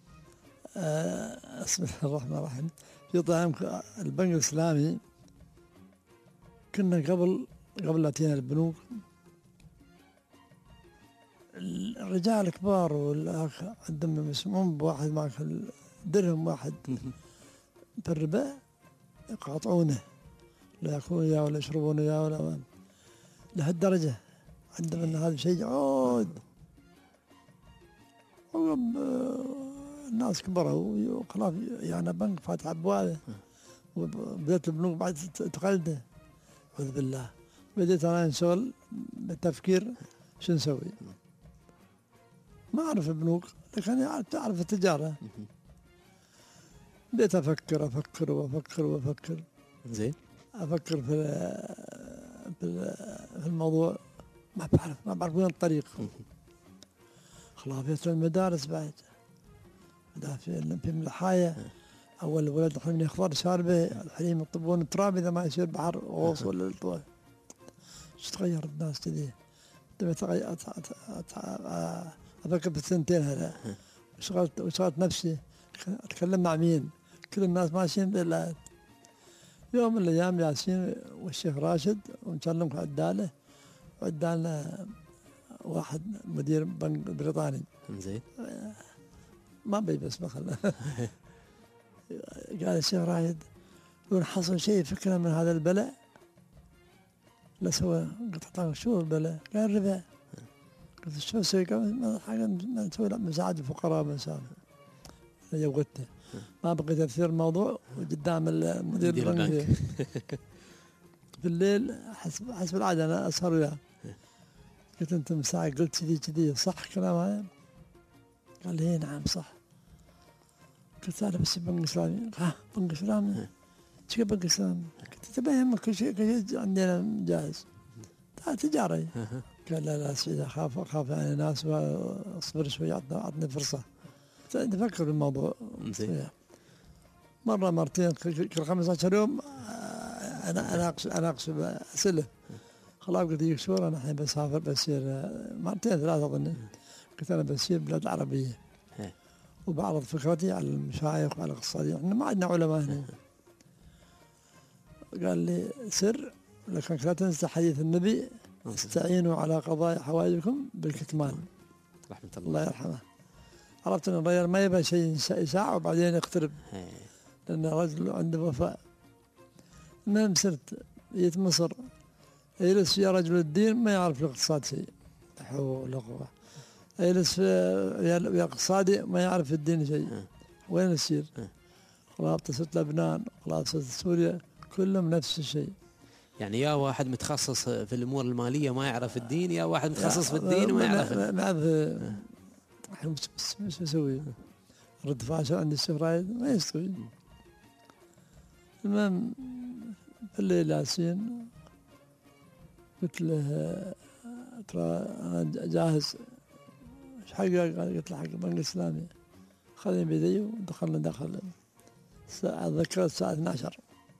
آه بسم الله الرحمن الرحيم. في طعام البنك الإسلامي كنا قبل قبل لا تينا البنوك الرجال الكبار والأخ عندهم يسمون بواحد معك درهم واحد في الربا يقاطعونه لا يأكلون إياه ولا يشربون إياه ولا لهالدرجة عندهم أن هذا شيء عود. الناس كبروا وخلاص يعني بنك فاتح أبوابه وبدأت البنوك بعد تقلده أعوذ بالله. بديت انا انشغل بالتفكير شو نسوي. ما اعرف البنوك لكن اعرف التجاره. بديت افكر افكر وافكر وافكر. زين. افكر في في في الموضوع، ما بعرف ما بعرف وين الطريق. خلافيت المدارس بعد. في في ملحايه اول ولد الحين يخضر شاربه، الحين يطبون التراب اذا ما يصير بحر غوص ولا الطوال. ايش تغير الناس كذي؟ افكر بالثنتين هذا. وشغلت وشغلت نفسي اتكلم مع مين؟ كل الناس ماشيين بالله. يوم من الايام ياسين والشيخ راشد ومسلم عداله، وعدالنا واحد مدير بنك بريطاني. زين. ما بي بس بخل. قال الشيخ راشد لو حصل شيء فكره من هذا البلاء لا سوى. قلت شو البلاء؟ قال الربا. قلت شو اسوي؟ قال حاجه نسوي مساعده الفقراء مساعده. جوقته ما بقيت اثير الموضوع وقدام المدير البنك. بالليل حسب حسب العاده انا اسهر وياه. قلت انت مساعد قلت كذي كذي صح كلام هذا؟ قال لي نعم صح. قلت انا بس بنك اسلامي. ها بنك اسلامي؟ ايش بنك اسلامي؟ قلت تبين كل شيء كل شيء عندنا جاهز. تجاري. قال لا لا سيدي اخاف اخاف يعني ناس واصبر شوي عطني فرصه. تفكر بالموضوع. زين. مره مرتين كل خمسة عشر يوم انا اناقش اناقش اسئله. خلاص قلت لك شو انا الحين بسافر بسير مرتين ثلاثه اظن. قلت انا بسير بلاد عربيه وبعرض فكرتي على المشايخ وعلى الاقتصاديين. احنا ما عندنا علماء هنا. قال لي سر لكن لا تنسى حديث النبي استعينوا على قضاء حوائجكم بالكتمان. رحمه الله. الله يرحمه. عرفت ان الرجال ما يبغى شيء يساع وبعدين يقترب. لان الرجل عنده وفاء. المهم صرت جيت مصر يجلس يا رجل الدين ما يعرف الاقتصاد شيء. لا حول ولا قوه. يجلس ويا الاقتصادي ما يعرف الدين شيء. وين يصير؟ خلاص صرت لبنان خلاص صرت سوريا كلهم نفس الشيء. يعني يا واحد متخصص في الامور الماليه ما يعرف الدين، يا واحد متخصص في الدين وما يعرف ما يعرف. ايش بسوي؟ رد فاشل عند الشيخ رايد ما يستوي. المهم في الليل ياسين قلت له ترى انا جاهز. ايش حقك؟ قلت له حق البنك الاسلامي. خذني بيدي ودخلنا داخل. اتذكر الساعه اثنتي عشرة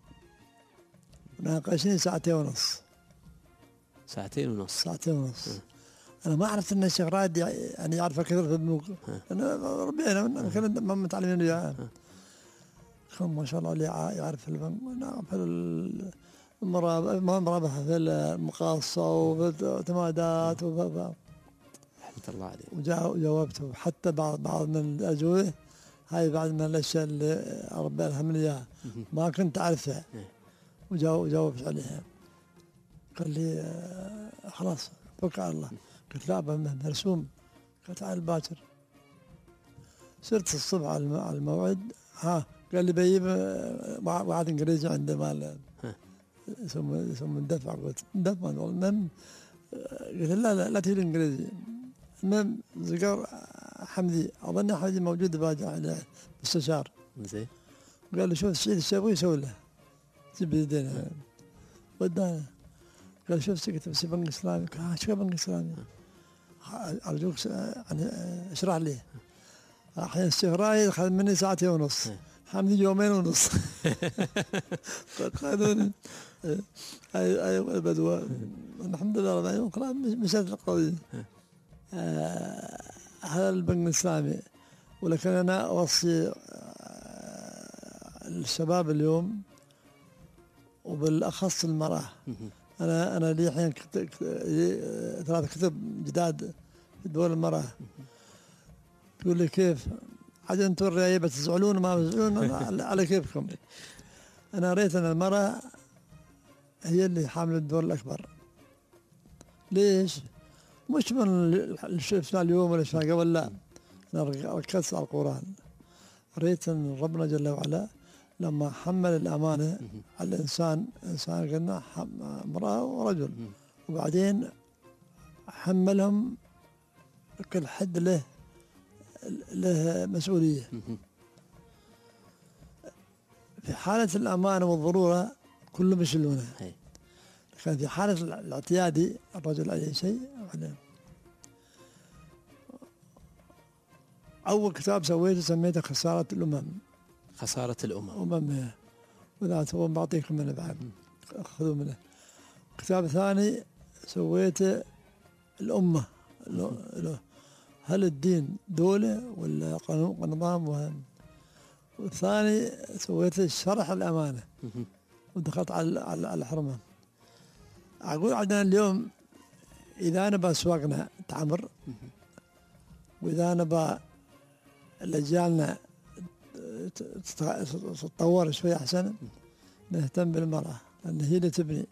ناقشني ساعتين ونص. ساعتين ونص. ساعتين ونص. م. انا ما عرفت ان الشيخ رائد يعني يعرف كثير في البنوك. انا ربينا كنا ما متعلمين وياه. كان ما شاء الله اللي يعرف البنك في المرابحه في المقاصه وفي الاعتمادات رحمه الله عليه. وجاوبته حتى بعض بعض من الاجوبه هاي بعض من الاشياء اللي ربي الهمني اياها ما كنت اعرفها وجاوبت عليها. قال لي آه خلاص توكل على الله. قلت لا مرسوم. قلت تعال باكر. صرت الصبح على الموعد. ها قال لي بيجيب واحد انجليزي عنده مال يسمى يسمى مندفع. قلت مندفع المهم قلت لا لا لا تجيب انجليزي. المهم ذكر حمدي اظن حمدي موجود باجي على مستشار. زين. قال له شوف السعيد ايش يبغى يسوي له. جيب يدينا ودانا. قال شوف سكت بس بنك اسلامي. قال شو بنك اسلامي؟ ارجوك يعني اشرح لي. الحين الشيخ رايد اخذ مني ساعتين ونص. حمدي يومين ونص. قالوا اي اي البدوه الحمد لله رب العالمين خلاص مشيت القضيه. آه هذا البنك الاسلامي. ولكن انا اوصي الشباب اليوم وبالاخص المراه. انا انا لي الحين ثلاث كتب جداد في دول المراه. تقول لي كيف؟ عاد انتم الرعيه بتزعلون ما بتزعلون على كيفكم. انا ريت ان المراه هي اللي حامله الدور الاكبر. ليش؟ مش من اللي شفناه اليوم ولا شفناه قبل، لا. انا ركزت على القران. ريت ان ربنا جل وعلا لما حمل الأمانة على الإنسان، إنسان قلنا امرأة ورجل، وبعدين حملهم كل حد له له مسؤولية. في حالة الأمانة والضرورة كلهم يشيلونها، لكن في حالة الاعتيادي الرجل أي شيء. أول كتاب سويته سميته خسارة الأمم. خسارة الأمم. أمم، وذا هو بعطيكم منه بعد، خذوا منه. كتاب ثاني سويته الأمة، هل الدين دولة ولا قانون ونظام وهم. والثاني سويته شرح الأمانة، ودخلت على على الحرمة. أقول عندنا اليوم إذا نبى سواقنا تعمر، وإذا نبى لجالنا تتطور شوي أحسن، نهتم بالمرأة، لأن هي اللي تبني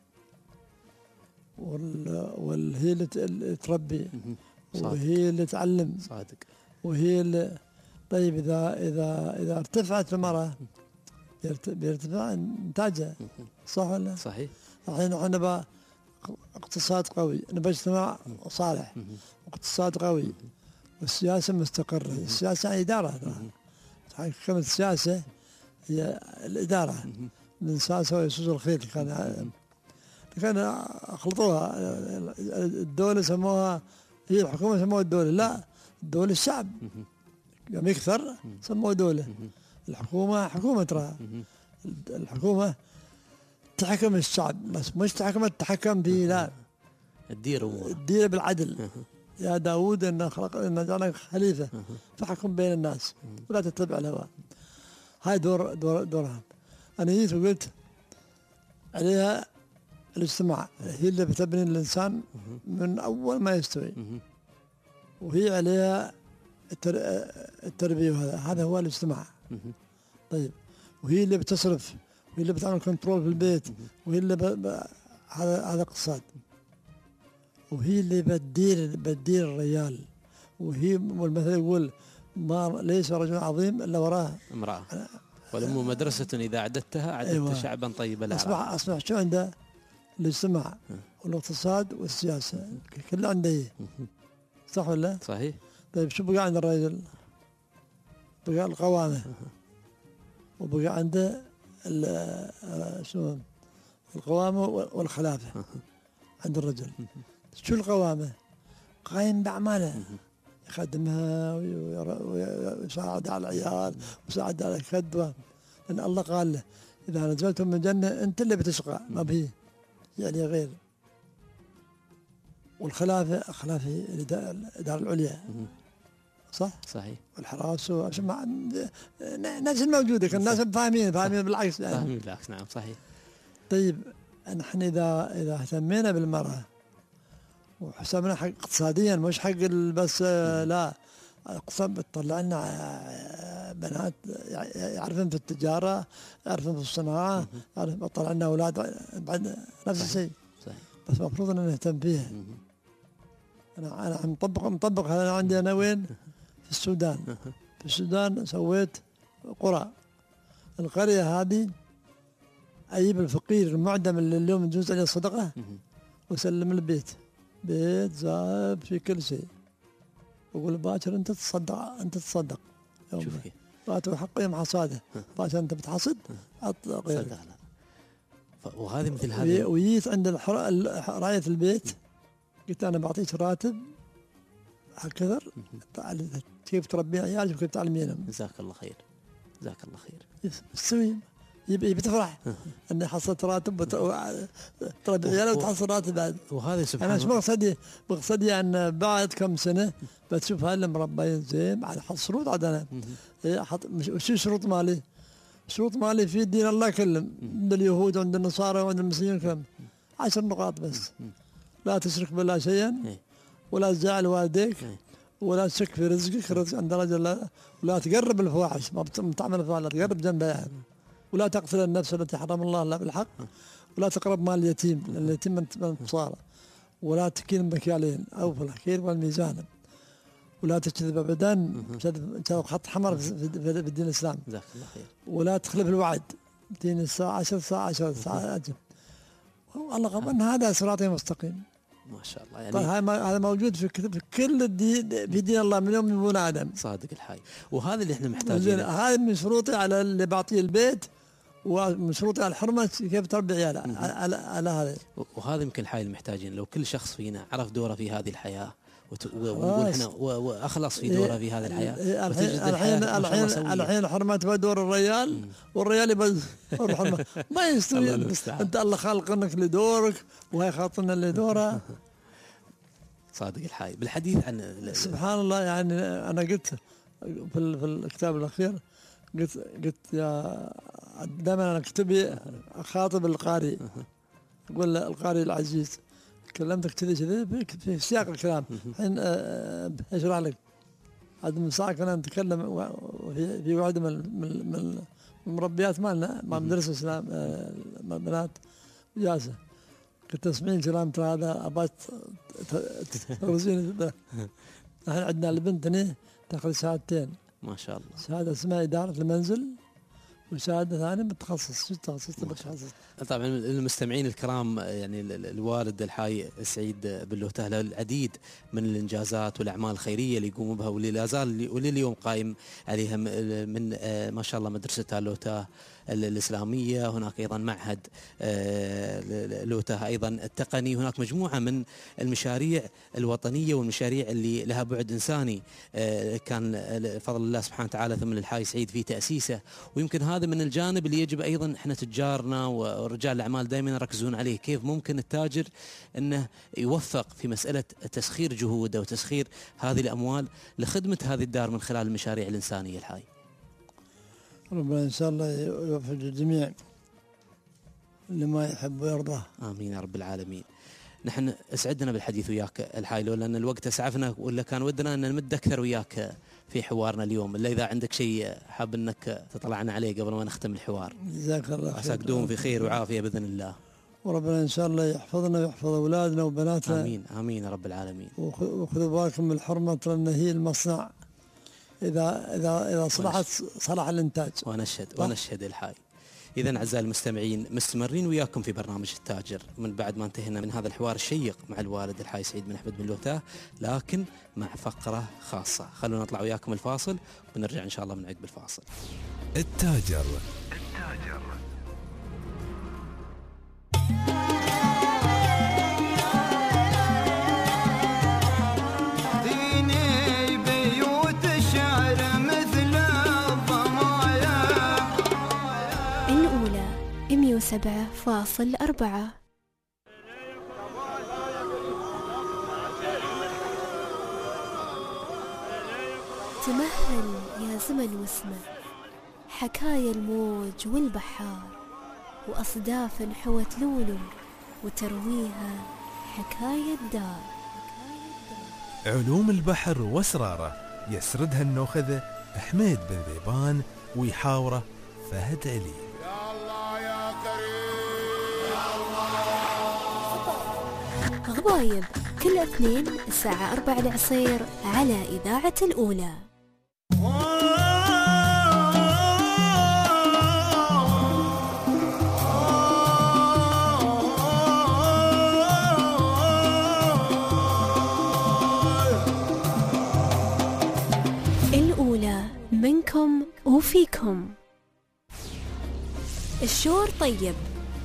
وهي اللي تربي وهي اللي تعلم. صادق. وهي اللي طيب إذا إذا إذا ارتفعت المرأة بيرتفع إنتاجها، صح ولا؟ صحيح. الحين احنا نبى اقتصاد قوي، نبى اجتماع صالح، اقتصاد قوي، والسياسة مستقرة. السياسة يعني إدارة، كلمة السياسة هي الإدارة. الإنسان سوى يسوس الخير، كان كان أخلطوها. الدولة سموها، هي الحكومة سموها الدولة، لا، الدولة الشعب يوم يكثر سموها دولة. الحكومة حكومة، ترى الحكومة تحكم الشعب بس، مش تحكم التحكم فيه، لا، الدير هو الدير بالعدل. يا داود إن خلق إن جعلك خليفة فحكم بين الناس ولا تتبع الهوى. هاي دور دور دورها. أنا جيت وقلت عليها الاجتماع، هي اللي بتبني الإنسان من أول ما يستوي، وهي عليها التربية، وهذا هذا هو الاجتماع. طيب، وهي اللي بتصرف، وهي اللي بتعمل كنترول في البيت، وهي اللي ب... ب... هذا هذا اقتصاد، وهي اللي بتدير بتدير الرجال. وهي والمثل يقول ما ليس رجل عظيم الا وراه امرأة، والأم مدرسة إذا أعددتها أعددت أيوة. شعبا طيب الأعراق. أصبح أصبح شو عنده؟ الاجتماع والاقتصاد والسياسة كله عنده، صح ولا؟ صحيح. طيب شو بقى عند الرجل؟ بقى القوامة، وبقى عنده شو القوامة والخلافة عند الرجل. شو القوامة؟ قايم بأعماله، يخدمها ويساعد على العيال ويساعد على الخدمة، لأن الله قال له إذا نزلتم من الجنة أنت اللي بتشقى، ما به يعني غير. والخلافة خلافة الإدارة العليا، صح؟ صحيح. والحراسة ناس الموجودة، كان الناس فاهمين فاهمين بالعكس يعني. فاهمين بالعكس، نعم صحيح. طيب نحن إذا إذا اهتمينا بالمرأة وحسبنا حق اقتصاديا، مش حق بس، لا، اقتصاد بتطلع لنا بنات يعرفون في التجارة، يعرفون في الصناعة، يعرفون بتطلع لنا أولاد بعد نفس الشيء. صحيح. بس المفروض أن نهتم فيها. أنا أنا مطبق مطبق هذا عندي أنا وين؟ في السودان. في السودان سويت قرى. القرية هذه أجيب الفقير المعدم اللي اليوم يجوز عليه الصدقة وسلم البيت، بيت زاب في كل شيء، وأقول باكر أنت تصدق، أنت تصدق يوم باتوا حق يوم حصاده، باكر أنت بتحصد عط غيرك. وهذه مثل هذه. وجيت عند راية البيت قلت أنا بعطيك راتب هكذا كيف تربين عيالك وكيف تعلمينهم. جزاك الله خير، جزاك الله خير. تسوي يبي بتفرح أني حصلت راتب تربي عيالك وتحصل راتب بعد. وهذا سبحان الله. أنا شو مقصدي؟ مقصدي أن بعد كم سنة بتشوف هاي المربين زين على حط شروط عندنا. حط وشو شروط مالي؟ شروط مالي في دين الله كلهم، عند اليهود وعند النصارى وعند المسلمين كلهم. عشر نقاط بس. لا تشرك بالله شيئا، ولا تزعل والديك، ولا تشك في رزقك، رزق عند رجل، ولا تقرب الفواحش، ما بتعمل الفواحش، لا تقرب جنبها، ولا تقتل النفس التي حرم الله الا بالحق، ولا تقرب مال اليتيم لان اليتيم من صار، ولا تكين مكيالين او في الحكير والميزان، ولا تكذب ابدا، كذب خط حمر في في الدين الاسلام. جزاك الله خير. ولا تخلف الوعد، دين الساعه عشر ساعه عشر ساعات. الله غضبان هذا صراطي مستقيم. ما شاء الله. يعني طيب هذا موجود في في كل الدين، في دين الله من يوم يبون ادم. صادق الحي. وهذا اللي احنا محتاجينه. هذا من شروطي على اللي بعطيه البيت، ومن شروطي على الحرمه كيف تربي عياله على, على هذا. وهذا يمكن الحي المحتاجين، لو كل شخص فينا عرف دوره في هذه الحياه ونقول احنا واخلص في دوره في هذه الحياه. الحين الحين الحين حرمه بدور الريال، والريال يبى الحرمه ما يستوي. انت الله خالقنك لدورك، وهي خاطرنا لدورها. صادق الحي. بالحديث عن سبحان الله، يعني انا قلت في في الكتاب الاخير، قلت قلت يا دائما انا اكتبي اخاطب القارئ، اقول له القارئ العزيز كلمتك كذا كذا في سياق الكلام. الحين اشرح لك. هذا من ساعه كنا نتكلم في في واحده من من المربيات مالنا مع مدرسه الاسلام بنات جالسه، قلت تسمعين كلام ترى هذا ابات تغزين. الحين عندنا البنت هنا تاخذ شهادتين ما شاء الله. شهاده اسمها اداره المنزل، وشهاده ثانيه بالتخصص. شو التخصص بالتخصص؟ طبعا المستمعين الكرام، يعني الوالد الحاي سعيد بلوته له العديد من الانجازات والاعمال الخيريه اللي يقوم بها، واللي لا زال ولليوم قائم عليها، من ما شاء الله مدرسه لوته الإسلامية، هناك أيضا معهد لوته أيضا التقني، هناك مجموعة من المشاريع الوطنية والمشاريع اللي لها بعد إنساني كان فضل الله سبحانه وتعالى ثم للحاي سعيد في تأسيسه. ويمكن هذا من الجانب اللي يجب أيضا إحنا تجارنا ورجال الأعمال دائما يركزون عليه، كيف ممكن التاجر أنه يوفق في مسألة تسخير جهوده وتسخير هذه الأموال لخدمة هذه الدار من خلال المشاريع الإنسانية. الحاي ربنا إن شاء الله يوفق الجميع لما يحب ويرضى. آمين يا رب العالمين. نحن اسعدنا بالحديث وياك الحاي، لو لأن الوقت أسعفنا، ولا كان ودنا أن نمد أكثر وياك في حوارنا اليوم. إلا إذا عندك شيء حاب أنك تطلعنا عليه قبل ما نختم الحوار. جزاك الله خير. عساك دوم في خير وعافية بإذن الله. وربنا إن شاء الله يحفظنا ويحفظ أولادنا وبناتنا. آمين آمين يا رب العالمين. وخذوا بالكم من الحرمة، لأن هي المصنع إذا إذا إذا صلحت صلح الإنتاج. ونشهد ونشهد الحاي. إذا أعزائي المستمعين مستمرين وياكم في برنامج التاجر من بعد ما انتهينا من هذا الحوار الشيق مع الوالد الحاي سعيد بن أحمد بن لوته، لكن مع فقرة خاصة. خلونا نطلع وياكم الفاصل ونرجع إن شاء الله من عقب الفاصل. التاجر. التاجر. مئة وسبعة فاصل أربعة. تمهل يا زمن واسمه، حكايا الموج والبحار، وأصداف حوت لولو وترويها حكاية الدار. علوم البحر واسراره يسردها النوخذة حميد بن ذيبان، ويحاوره فهد علي. غبايب كل اثنين الساعة أربعة العصير على إذاعة الأولى. الأولى منكم وفيكم. الشور طيب.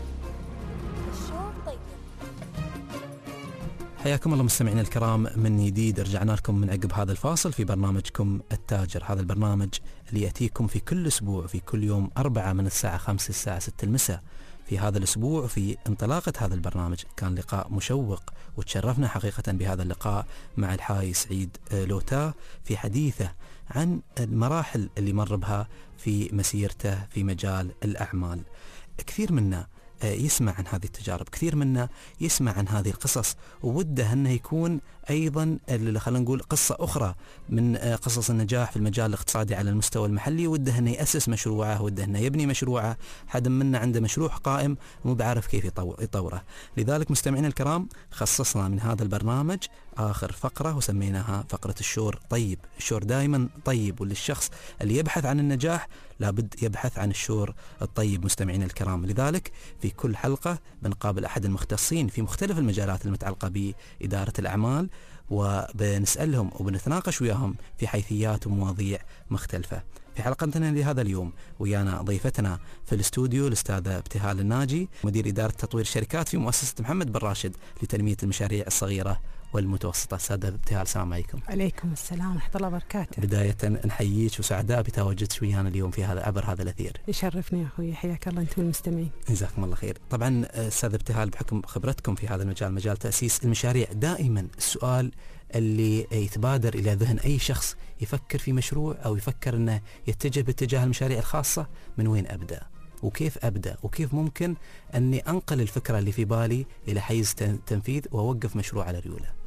حياكم الله مستمعينا الكرام من جديد. رجعنا لكم من عقب هذا الفاصل في برنامجكم التاجر، هذا البرنامج اللي يأتيكم في كل أسبوع في كل يوم أربعة من الساعة خمسة الساعة ستة المساء. في هذا الأسبوع في انطلاقة هذا البرنامج كان لقاء مشوق، وتشرفنا حقيقة بهذا اللقاء مع الحاي سعيد لوته في حديثه عن المراحل اللي مر بها في مسيرته في مجال الأعمال. كثير منا يسمع عن هذه التجارب، كثير منا يسمع عن هذه القصص، ووده أنه يكون أيضا خلينا نقول قصة أخرى من قصص النجاح في المجال الاقتصادي على المستوى المحلي، وده أنه يأسس مشروعه، وده أنه يبني مشروعه. حد منا عنده مشروع قائم ومو بعرف كيف يطوره. لذلك مستمعينا الكرام خصصنا من هذا البرنامج آخر فقرة وسميناها فقرة الشور طيب. الشور دائما طيب، وللشخص اللي يبحث عن النجاح لابد يبحث عن الشور الطيب مستمعينا الكرام. لذلك في كل حلقة بنقابل أحد المختصين في مختلف المجالات المتعلقة بإدارة الأعمال، وبنسألهم وبنتناقش وياهم في حيثيات ومواضيع مختلفة. في حلقتنا لهذا اليوم ويانا ضيفتنا في الاستوديو الأستاذة ابتهال الناجي، مدير إدارة تطوير الشركات في مؤسسة محمد بن راشد لتنمية المشاريع الصغيرة والمتوسطة. أستاذة ابتهال السلام عليكم. عليكم السلام ورحمة الله وبركاته. بداية نحييك وسعداء بتواجدك ويانا اليوم في هذا عبر هذا الأثير. يشرفني يا أخوي، حياك الله أنت والمستمعين. جزاكم الله خير. طبعا أستاذة ابتهال بحكم خبرتكم في هذا المجال، مجال تأسيس المشاريع، دائما السؤال اللي يتبادر إلى ذهن أي شخص يفكر في مشروع أو يفكر أنه يتجه باتجاه المشاريع الخاصة، من وين أبدأ وكيف أبدأ وكيف ممكن أني أنقل الفكرة اللي في بالي إلى حيز تنفيذ وأوقف مشروع على ريوله؟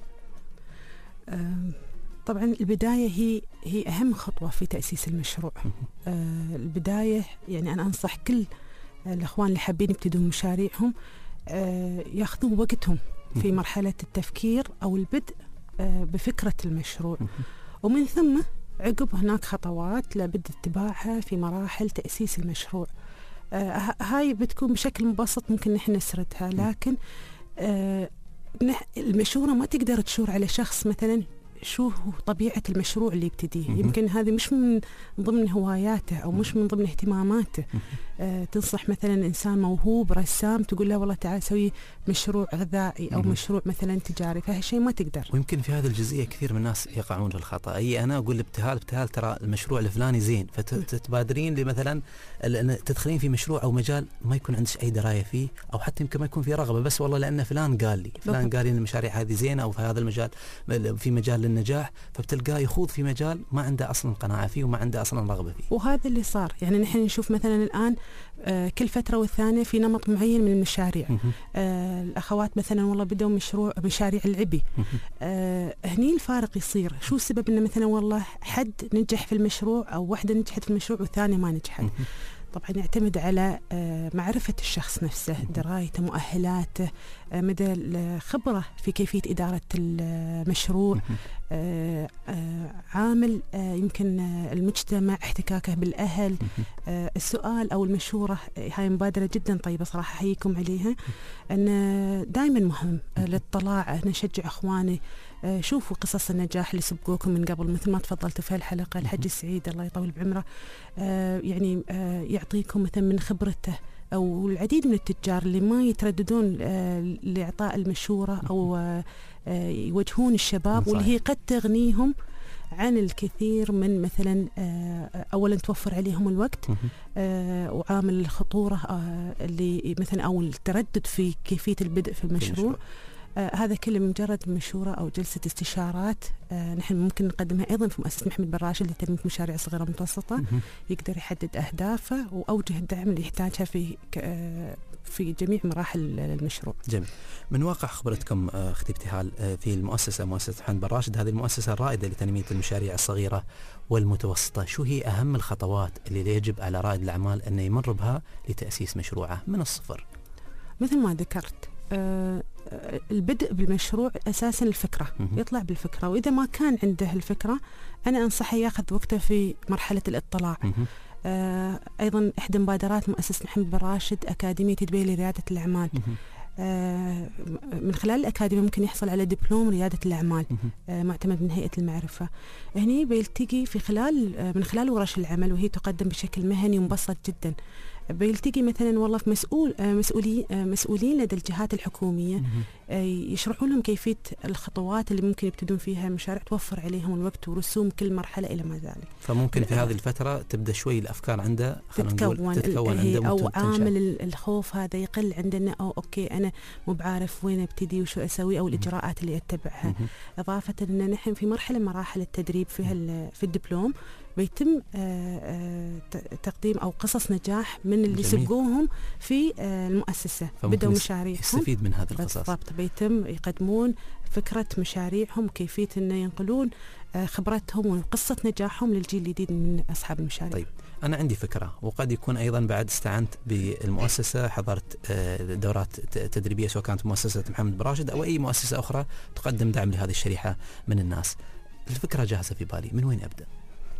طبعا البداية هي هي أهم خطوة في تأسيس المشروع. البداية يعني أنا أنصح كل الأخوان اللي حابين يبتدون مشاريعهم ياخذون وقتهم في مرحلة التفكير أو البدء بفكرة المشروع، ومن ثم عقب هناك خطوات لابد اتباعها في مراحل تأسيس المشروع. آه هاي بتكون بشكل مبسط ممكن نحن نسردها، لكن آه المشورة ما تقدر تشور على شخص مثلا شو هو طبيعة المشروع اللي يبتديه. يمكن هذه مش من ضمن هواياته أو مش من ضمن اهتماماته. آه تنصح مثلا إنسان موهوب رسام تقول له والله تعال سوي مشروع غذائي أو مشروع مثلا تجاري، فهالشيء ما تقدر. ويمكن في هذه الجزئية كثير من الناس يقعون في الخطأ. أي أنا أقول لابتهال ابتهال ترى المشروع الفلاني زين، فتتبادرين لمثلا تدخلين في مشروع أو مجال ما يكون عندك أي دراية فيه، أو حتى يمكن ما يكون في رغبة، بس والله لأن فلان قال لي فلان قال لي إن المشاريع هذه زينة أو في هذا المجال في مجال للنجاح، فبتلقاه يخوض في مجال ما عنده أصلا قناعة فيه وما عنده أصلا رغبة فيه. وهذا اللي صار. يعني نحن نشوف مثلا الآن آه كل فترة والثانية في نمط معين من المشاريع. آه الأخوات مثلا والله بدأوا مشروع مشاريع العبي. آه هني الفارق يصير شو السبب؟ إنه مثلا والله حد نجح في المشروع أو واحدة نجحت في المشروع والثانية ما نجحت. طبعا يعتمد على معرفة الشخص نفسه، درايته، مؤهلاته، مدى الخبرة في كيفية إدارة المشروع، عامل يمكن المجتمع، احتكاكه بالأهل. السؤال أو المشورة هاي مبادرة جدا طيبة صراحة، أحييكم عليها. أن دائما مهم للطلاع، نشجع أخواني شوفوا قصص النجاح اللي سبقوكم من قبل، مثل ما تفضلتوا في الحلقة الحج السعيد الله يطول بعمره، يعني يعطيكم مثلا من خبرته، أو العديد من التجار اللي ما يترددون لإعطاء المشورة أو يوجهون الشباب، واللي هي قد تغنيهم عن الكثير من مثلا أولا توفر عليهم الوقت، وعامل الخطورة اللي مثلا أو التردد في كيفية البدء في المشروع. آه هذا كله مجرد مشورة أو جلسة استشارات آه نحن ممكن نقدمها أيضا في مؤسسة محمد بن راشد لتنمية مشاريع صغيرة ومتوسطة. يقدر يحدد أهدافه وأوجه الدعم اللي يحتاجها في آه في جميع مراحل المشروع. جميل. من واقع خبرتكم أختي ابتهال في المؤسسة مؤسسة محمد بن راشد، هذه المؤسسة الرائدة لتنمية المشاريع الصغيرة والمتوسطة، شو هي أهم الخطوات اللي يجب على رائد الأعمال أن يمر بها لتأسيس مشروعه من الصفر؟ مثل ما ذكرت آه البدء بالمشروع أساسا الفكرة، يطلع بالفكرة، وإذا ما كان عنده الفكرة أنا أنصحه ياخذ وقته في مرحلة الاطلاع. آه أيضا إحدى مبادرات مؤسسة محمد بن راشد أكاديمية تدبير لريادة الأعمال. آه من خلال الأكاديمية ممكن يحصل على دبلوم ريادة الأعمال آه معتمد من هيئة المعرفة. هني بيلتقي في خلال آه من خلال ورش العمل، وهي تقدم بشكل مهني ومبسط جدا. بيلتقي مثلا والله في مسؤول مسؤولين مسؤولين لدى الجهات الحكوميه يشرحون لهم كيفيه الخطوات اللي ممكن يبتدون فيها مشاريع توفر عليهم الوقت ورسوم كل مرحله الى ما ذلك. فممكن في هذه الفتره تبدا شوي الافكار عنده خلينا نقول تتكون عنده او عامل الخوف هذا يقل عندنا، او اوكي انا مو بعرف وين ابتدي وشو اسوي او الاجراءات اللي اتبعها. اضافه ان نحن في مرحله مراحل التدريب فيها في الدبلوم بيتم تقديم أو قصص نجاح من اللي جميل. سبقوهم في المؤسسة، بدأوا مشاريعهم يستفيد من هذا القصص. بالضبط، بيتم يقدمون فكرة مشاريعهم، كيفية أن ينقلون خبرتهم وقصة نجاحهم للجيل الجديد من أصحاب المشاريع. طيب أنا عندي فكرة، وقد يكون أيضا بعد استعنت بالمؤسسة، حضرت دورات تدريبية سواء كانت مؤسسة محمد بن راشد أو أي مؤسسة أخرى تقدم دعم لهذه الشريحة من الناس. الفكرة جاهزة في بالي، من وين أبدأ؟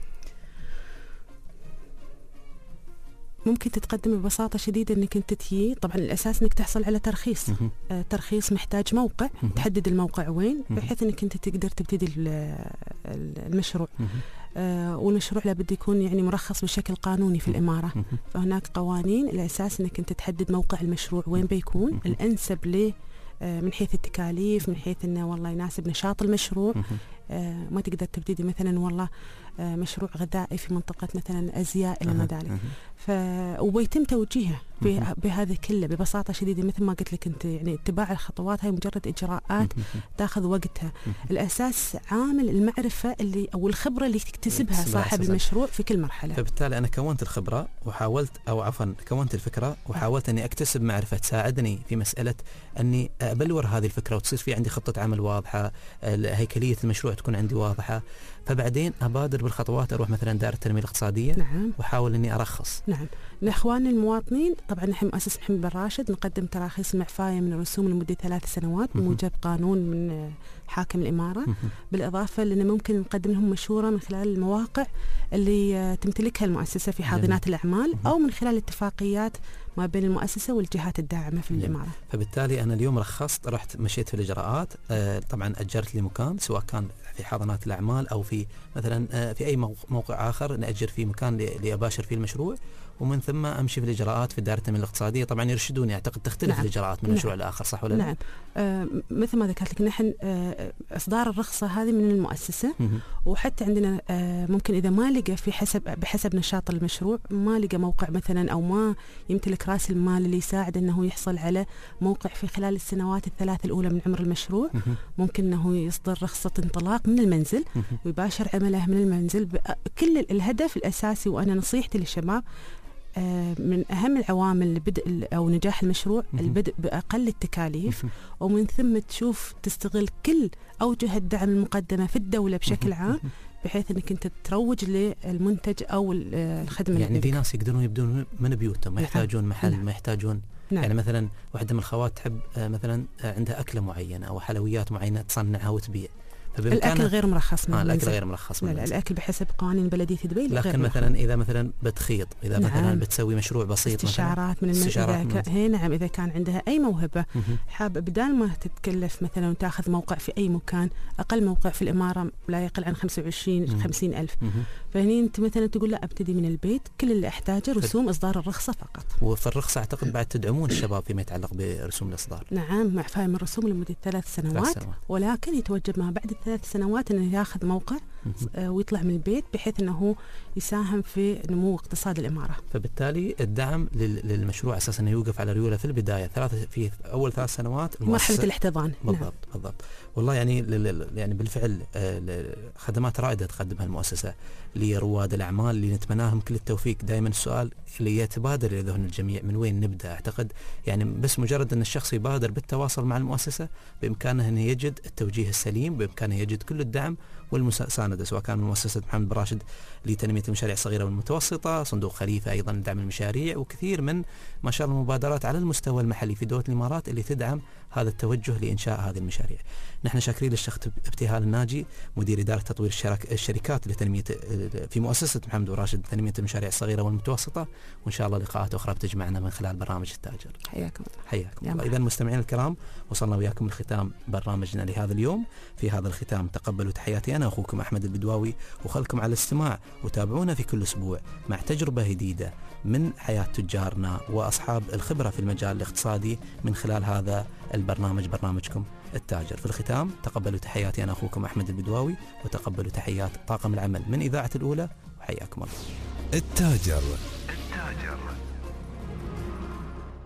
ممكن تتقدم ببساطة شديدة أنك أنت تجي، طبعا الأساس أنك تحصل على ترخيص. آه ترخيص محتاج موقع، تحدد الموقع وين بحيث أنك أنت تقدر تبتدي المشروع. آه والمشروع لابد يكون يعني مرخص بشكل قانوني في الإمارة. فهناك قوانين، الأساس أنك أنت تحدد موقع المشروع وين بيكون الأنسب له من حيث التكاليف، من حيث أنه والله يناسب نشاط المشروع. آه ما تقدر تبتدي مثلا والله آه مشروع غذائي في منطقة مثلا أزياء إلى ما ذلك. ف وبيتم توجيهه بهذا كله ببساطة شديدة، مثل ما قلت لك أنت، يعني اتباع الخطوات هاي مجرد إجراءات تاخذ وقتها. الأساس عامل المعرفة اللي أو الخبرة اللي تكتسبها صاحب المشروع في كل مرحلة. فبالتالي أنا كونت الخبرة وحاولت، أو عفوا كونت الفكرة وحاولت أني أكتسب معرفة تساعدني في مسألة أني أبلور هذه الفكرة وتصير في عندي خطة عمل واضحة، هيكلية المشروع تكون عندي واضحة. فبعدين أبادر بالخطوات، أروح مثلا دائرة التنمية الاقتصادية. نعم. وأحاول أني أرخص. نعم. لإخواننا المواطنين، طبعا نحن مؤسسة محمد بن راشد نقدم تراخيص المعفاية من الرسوم لمدة ثلاث سنوات بموجب قانون من حاكم الإمارة. بالإضافة لأن ممكن نقدم لهم مشورة من خلال المواقع اللي تمتلكها المؤسسة في حاضنات الأعمال، أو من خلال اتفاقيات ما بين المؤسسة والجهات الداعمة في الإمارة. فبالتالي أنا اليوم رخصت، رحت مشيت في الإجراءات. آه طبعا أجرت لي مكان، سواء كان في حاضنات الأعمال أو في مثلا آه في أي موقع آخر نأجر فيه مكان لأباشر فيه المشروع، ومن ثم أمشي في الإجراءات في دائرة التنمية الاقتصادية. طبعا يرشدوني، أعتقد تختلف نعم. الإجراءات من نعم. مشروع لآخر، صح ولا لا؟ نعم. آه مثل ما ذكرت لك، نحن آه إصدار الرخصة هذه من المؤسسة. وحتى عندنا آه ممكن إذا ما لقى في حسب بحسب نشاط المشروع، ما لقى موقع مثلا أو ما يمتلك رأس المال اللي يساعد أنه يحصل على موقع في خلال السنوات الثلاث الأولى من عمر المشروع، ممكن أنه يصدر رخصة انطلاق من المنزل ويباشر عمله من المنزل. كل الهدف الأساسي، وأنا نصيحتي للشباب، من أهم العوامل لبدء أو نجاح المشروع البدء بأقل التكاليف، ومن ثم تشوف تستغل كل أوجه الدعم المقدمة في الدولة بشكل عام، بحيث أنك أنت تروج للمنتج أو الخدمة. يعني في ناس يقدرون يبدون من بيوتهم، ما يحتاجون محل، ما يحتاجون نعم. يعني مثلا واحدة من الخوات تحب مثلا عندها أكلة معينة أو حلويات معينة تصنعها وتبيع، الأكل غير مرخص من آه الأكل غير مرخص من لا, لا الأكل بحسب قوانين بلدية دبي. لكن مثلا إذا مثلا بتخيط، إذا نعم. مثلا بتسوي مشروع بسيط، استشارات من المنزل. هي نعم، إذا كان عندها أي موهبة حابة، بدال ما تتكلف مثلا وتاخذ موقع في أي مكان، أقل موقع في الإمارة لا يقل عن خمسة وعشرين خمسين ألف. فهني أنت مثلا تقول لا، أبتدي من البيت، كل اللي أحتاجه رسوم إصدار الرخصة فقط. وفي الرخصة أعتقد بعد تدعمون الشباب فيما يتعلق برسوم الإصدار. نعم، معفاة من الرسوم لمدة ثلاث سنوات، ولكن يتوجب ما بعد الثلاث سنوات أنه ياخذ موقع آه ويطلع من البيت، بحيث أنه يساهم في نمو اقتصاد الإمارة. فبالتالي الدعم للمشروع أساسا أنه يوقف على ريوله في البداية، ثلاثة في أول ثلاث سنوات مرحلة الاحتضان. بالضبط. نعم. بالضبط. والله يعني يعني بالفعل خدمات رائدة تقدمها المؤسسة لرواد الأعمال اللي نتمنى لهم كل التوفيق. دائما السؤال اللي يتبادر إلى ذهن الجميع، من وين نبدأ؟ أعتقد يعني بس مجرد أن الشخص يبادر بالتواصل مع المؤسسة، بإمكانه أن يجد التوجيه السليم، بإمكانه يجد كل الدعم والمساندة، سواء كان من مؤسسة محمد بن راشد لتنمية المشاريع الصغيرة والمتوسطة، صندوق خليفة أيضا لدعم المشاريع، وكثير من ما شاء الله المبادرات على المستوى المحلي في دولة الإمارات اللي تدعم هذا التوجه لإنشاء هذه المشاريع. نحن شاكرين للشيخ ابتهال الناجي، مدير إدارة تطوير الشرك الشركات لتنمية في مؤسسة محمد بن راشد لتنمية المشاريع الصغيرة والمتوسطة، وإن شاء الله لقاءات أخرى بتجمعنا من خلال برنامج التاجر. حياكم حياكم الله. إذا مستمعين الكرام، وصلنا وياكم لختام برنامجنا لهذا اليوم. في هذا الختام تقبلوا تحياتي أنا أخوكم أحمد البدواوي، وخلكم على الاستماع وتابعونا في كل أسبوع مع تجربة جديدة من حياة تجارنا وأصحاب الخبرة في المجال الاقتصادي من خلال هذا البرنامج، برنامجكم التاجر. في الختام تقبلوا تحياتي أنا أخوكم أحمد البدواوي، وتقبلوا تحيات طاقم العمل من إذاعة الأولى، وحياكم الله. التاجر. التاجر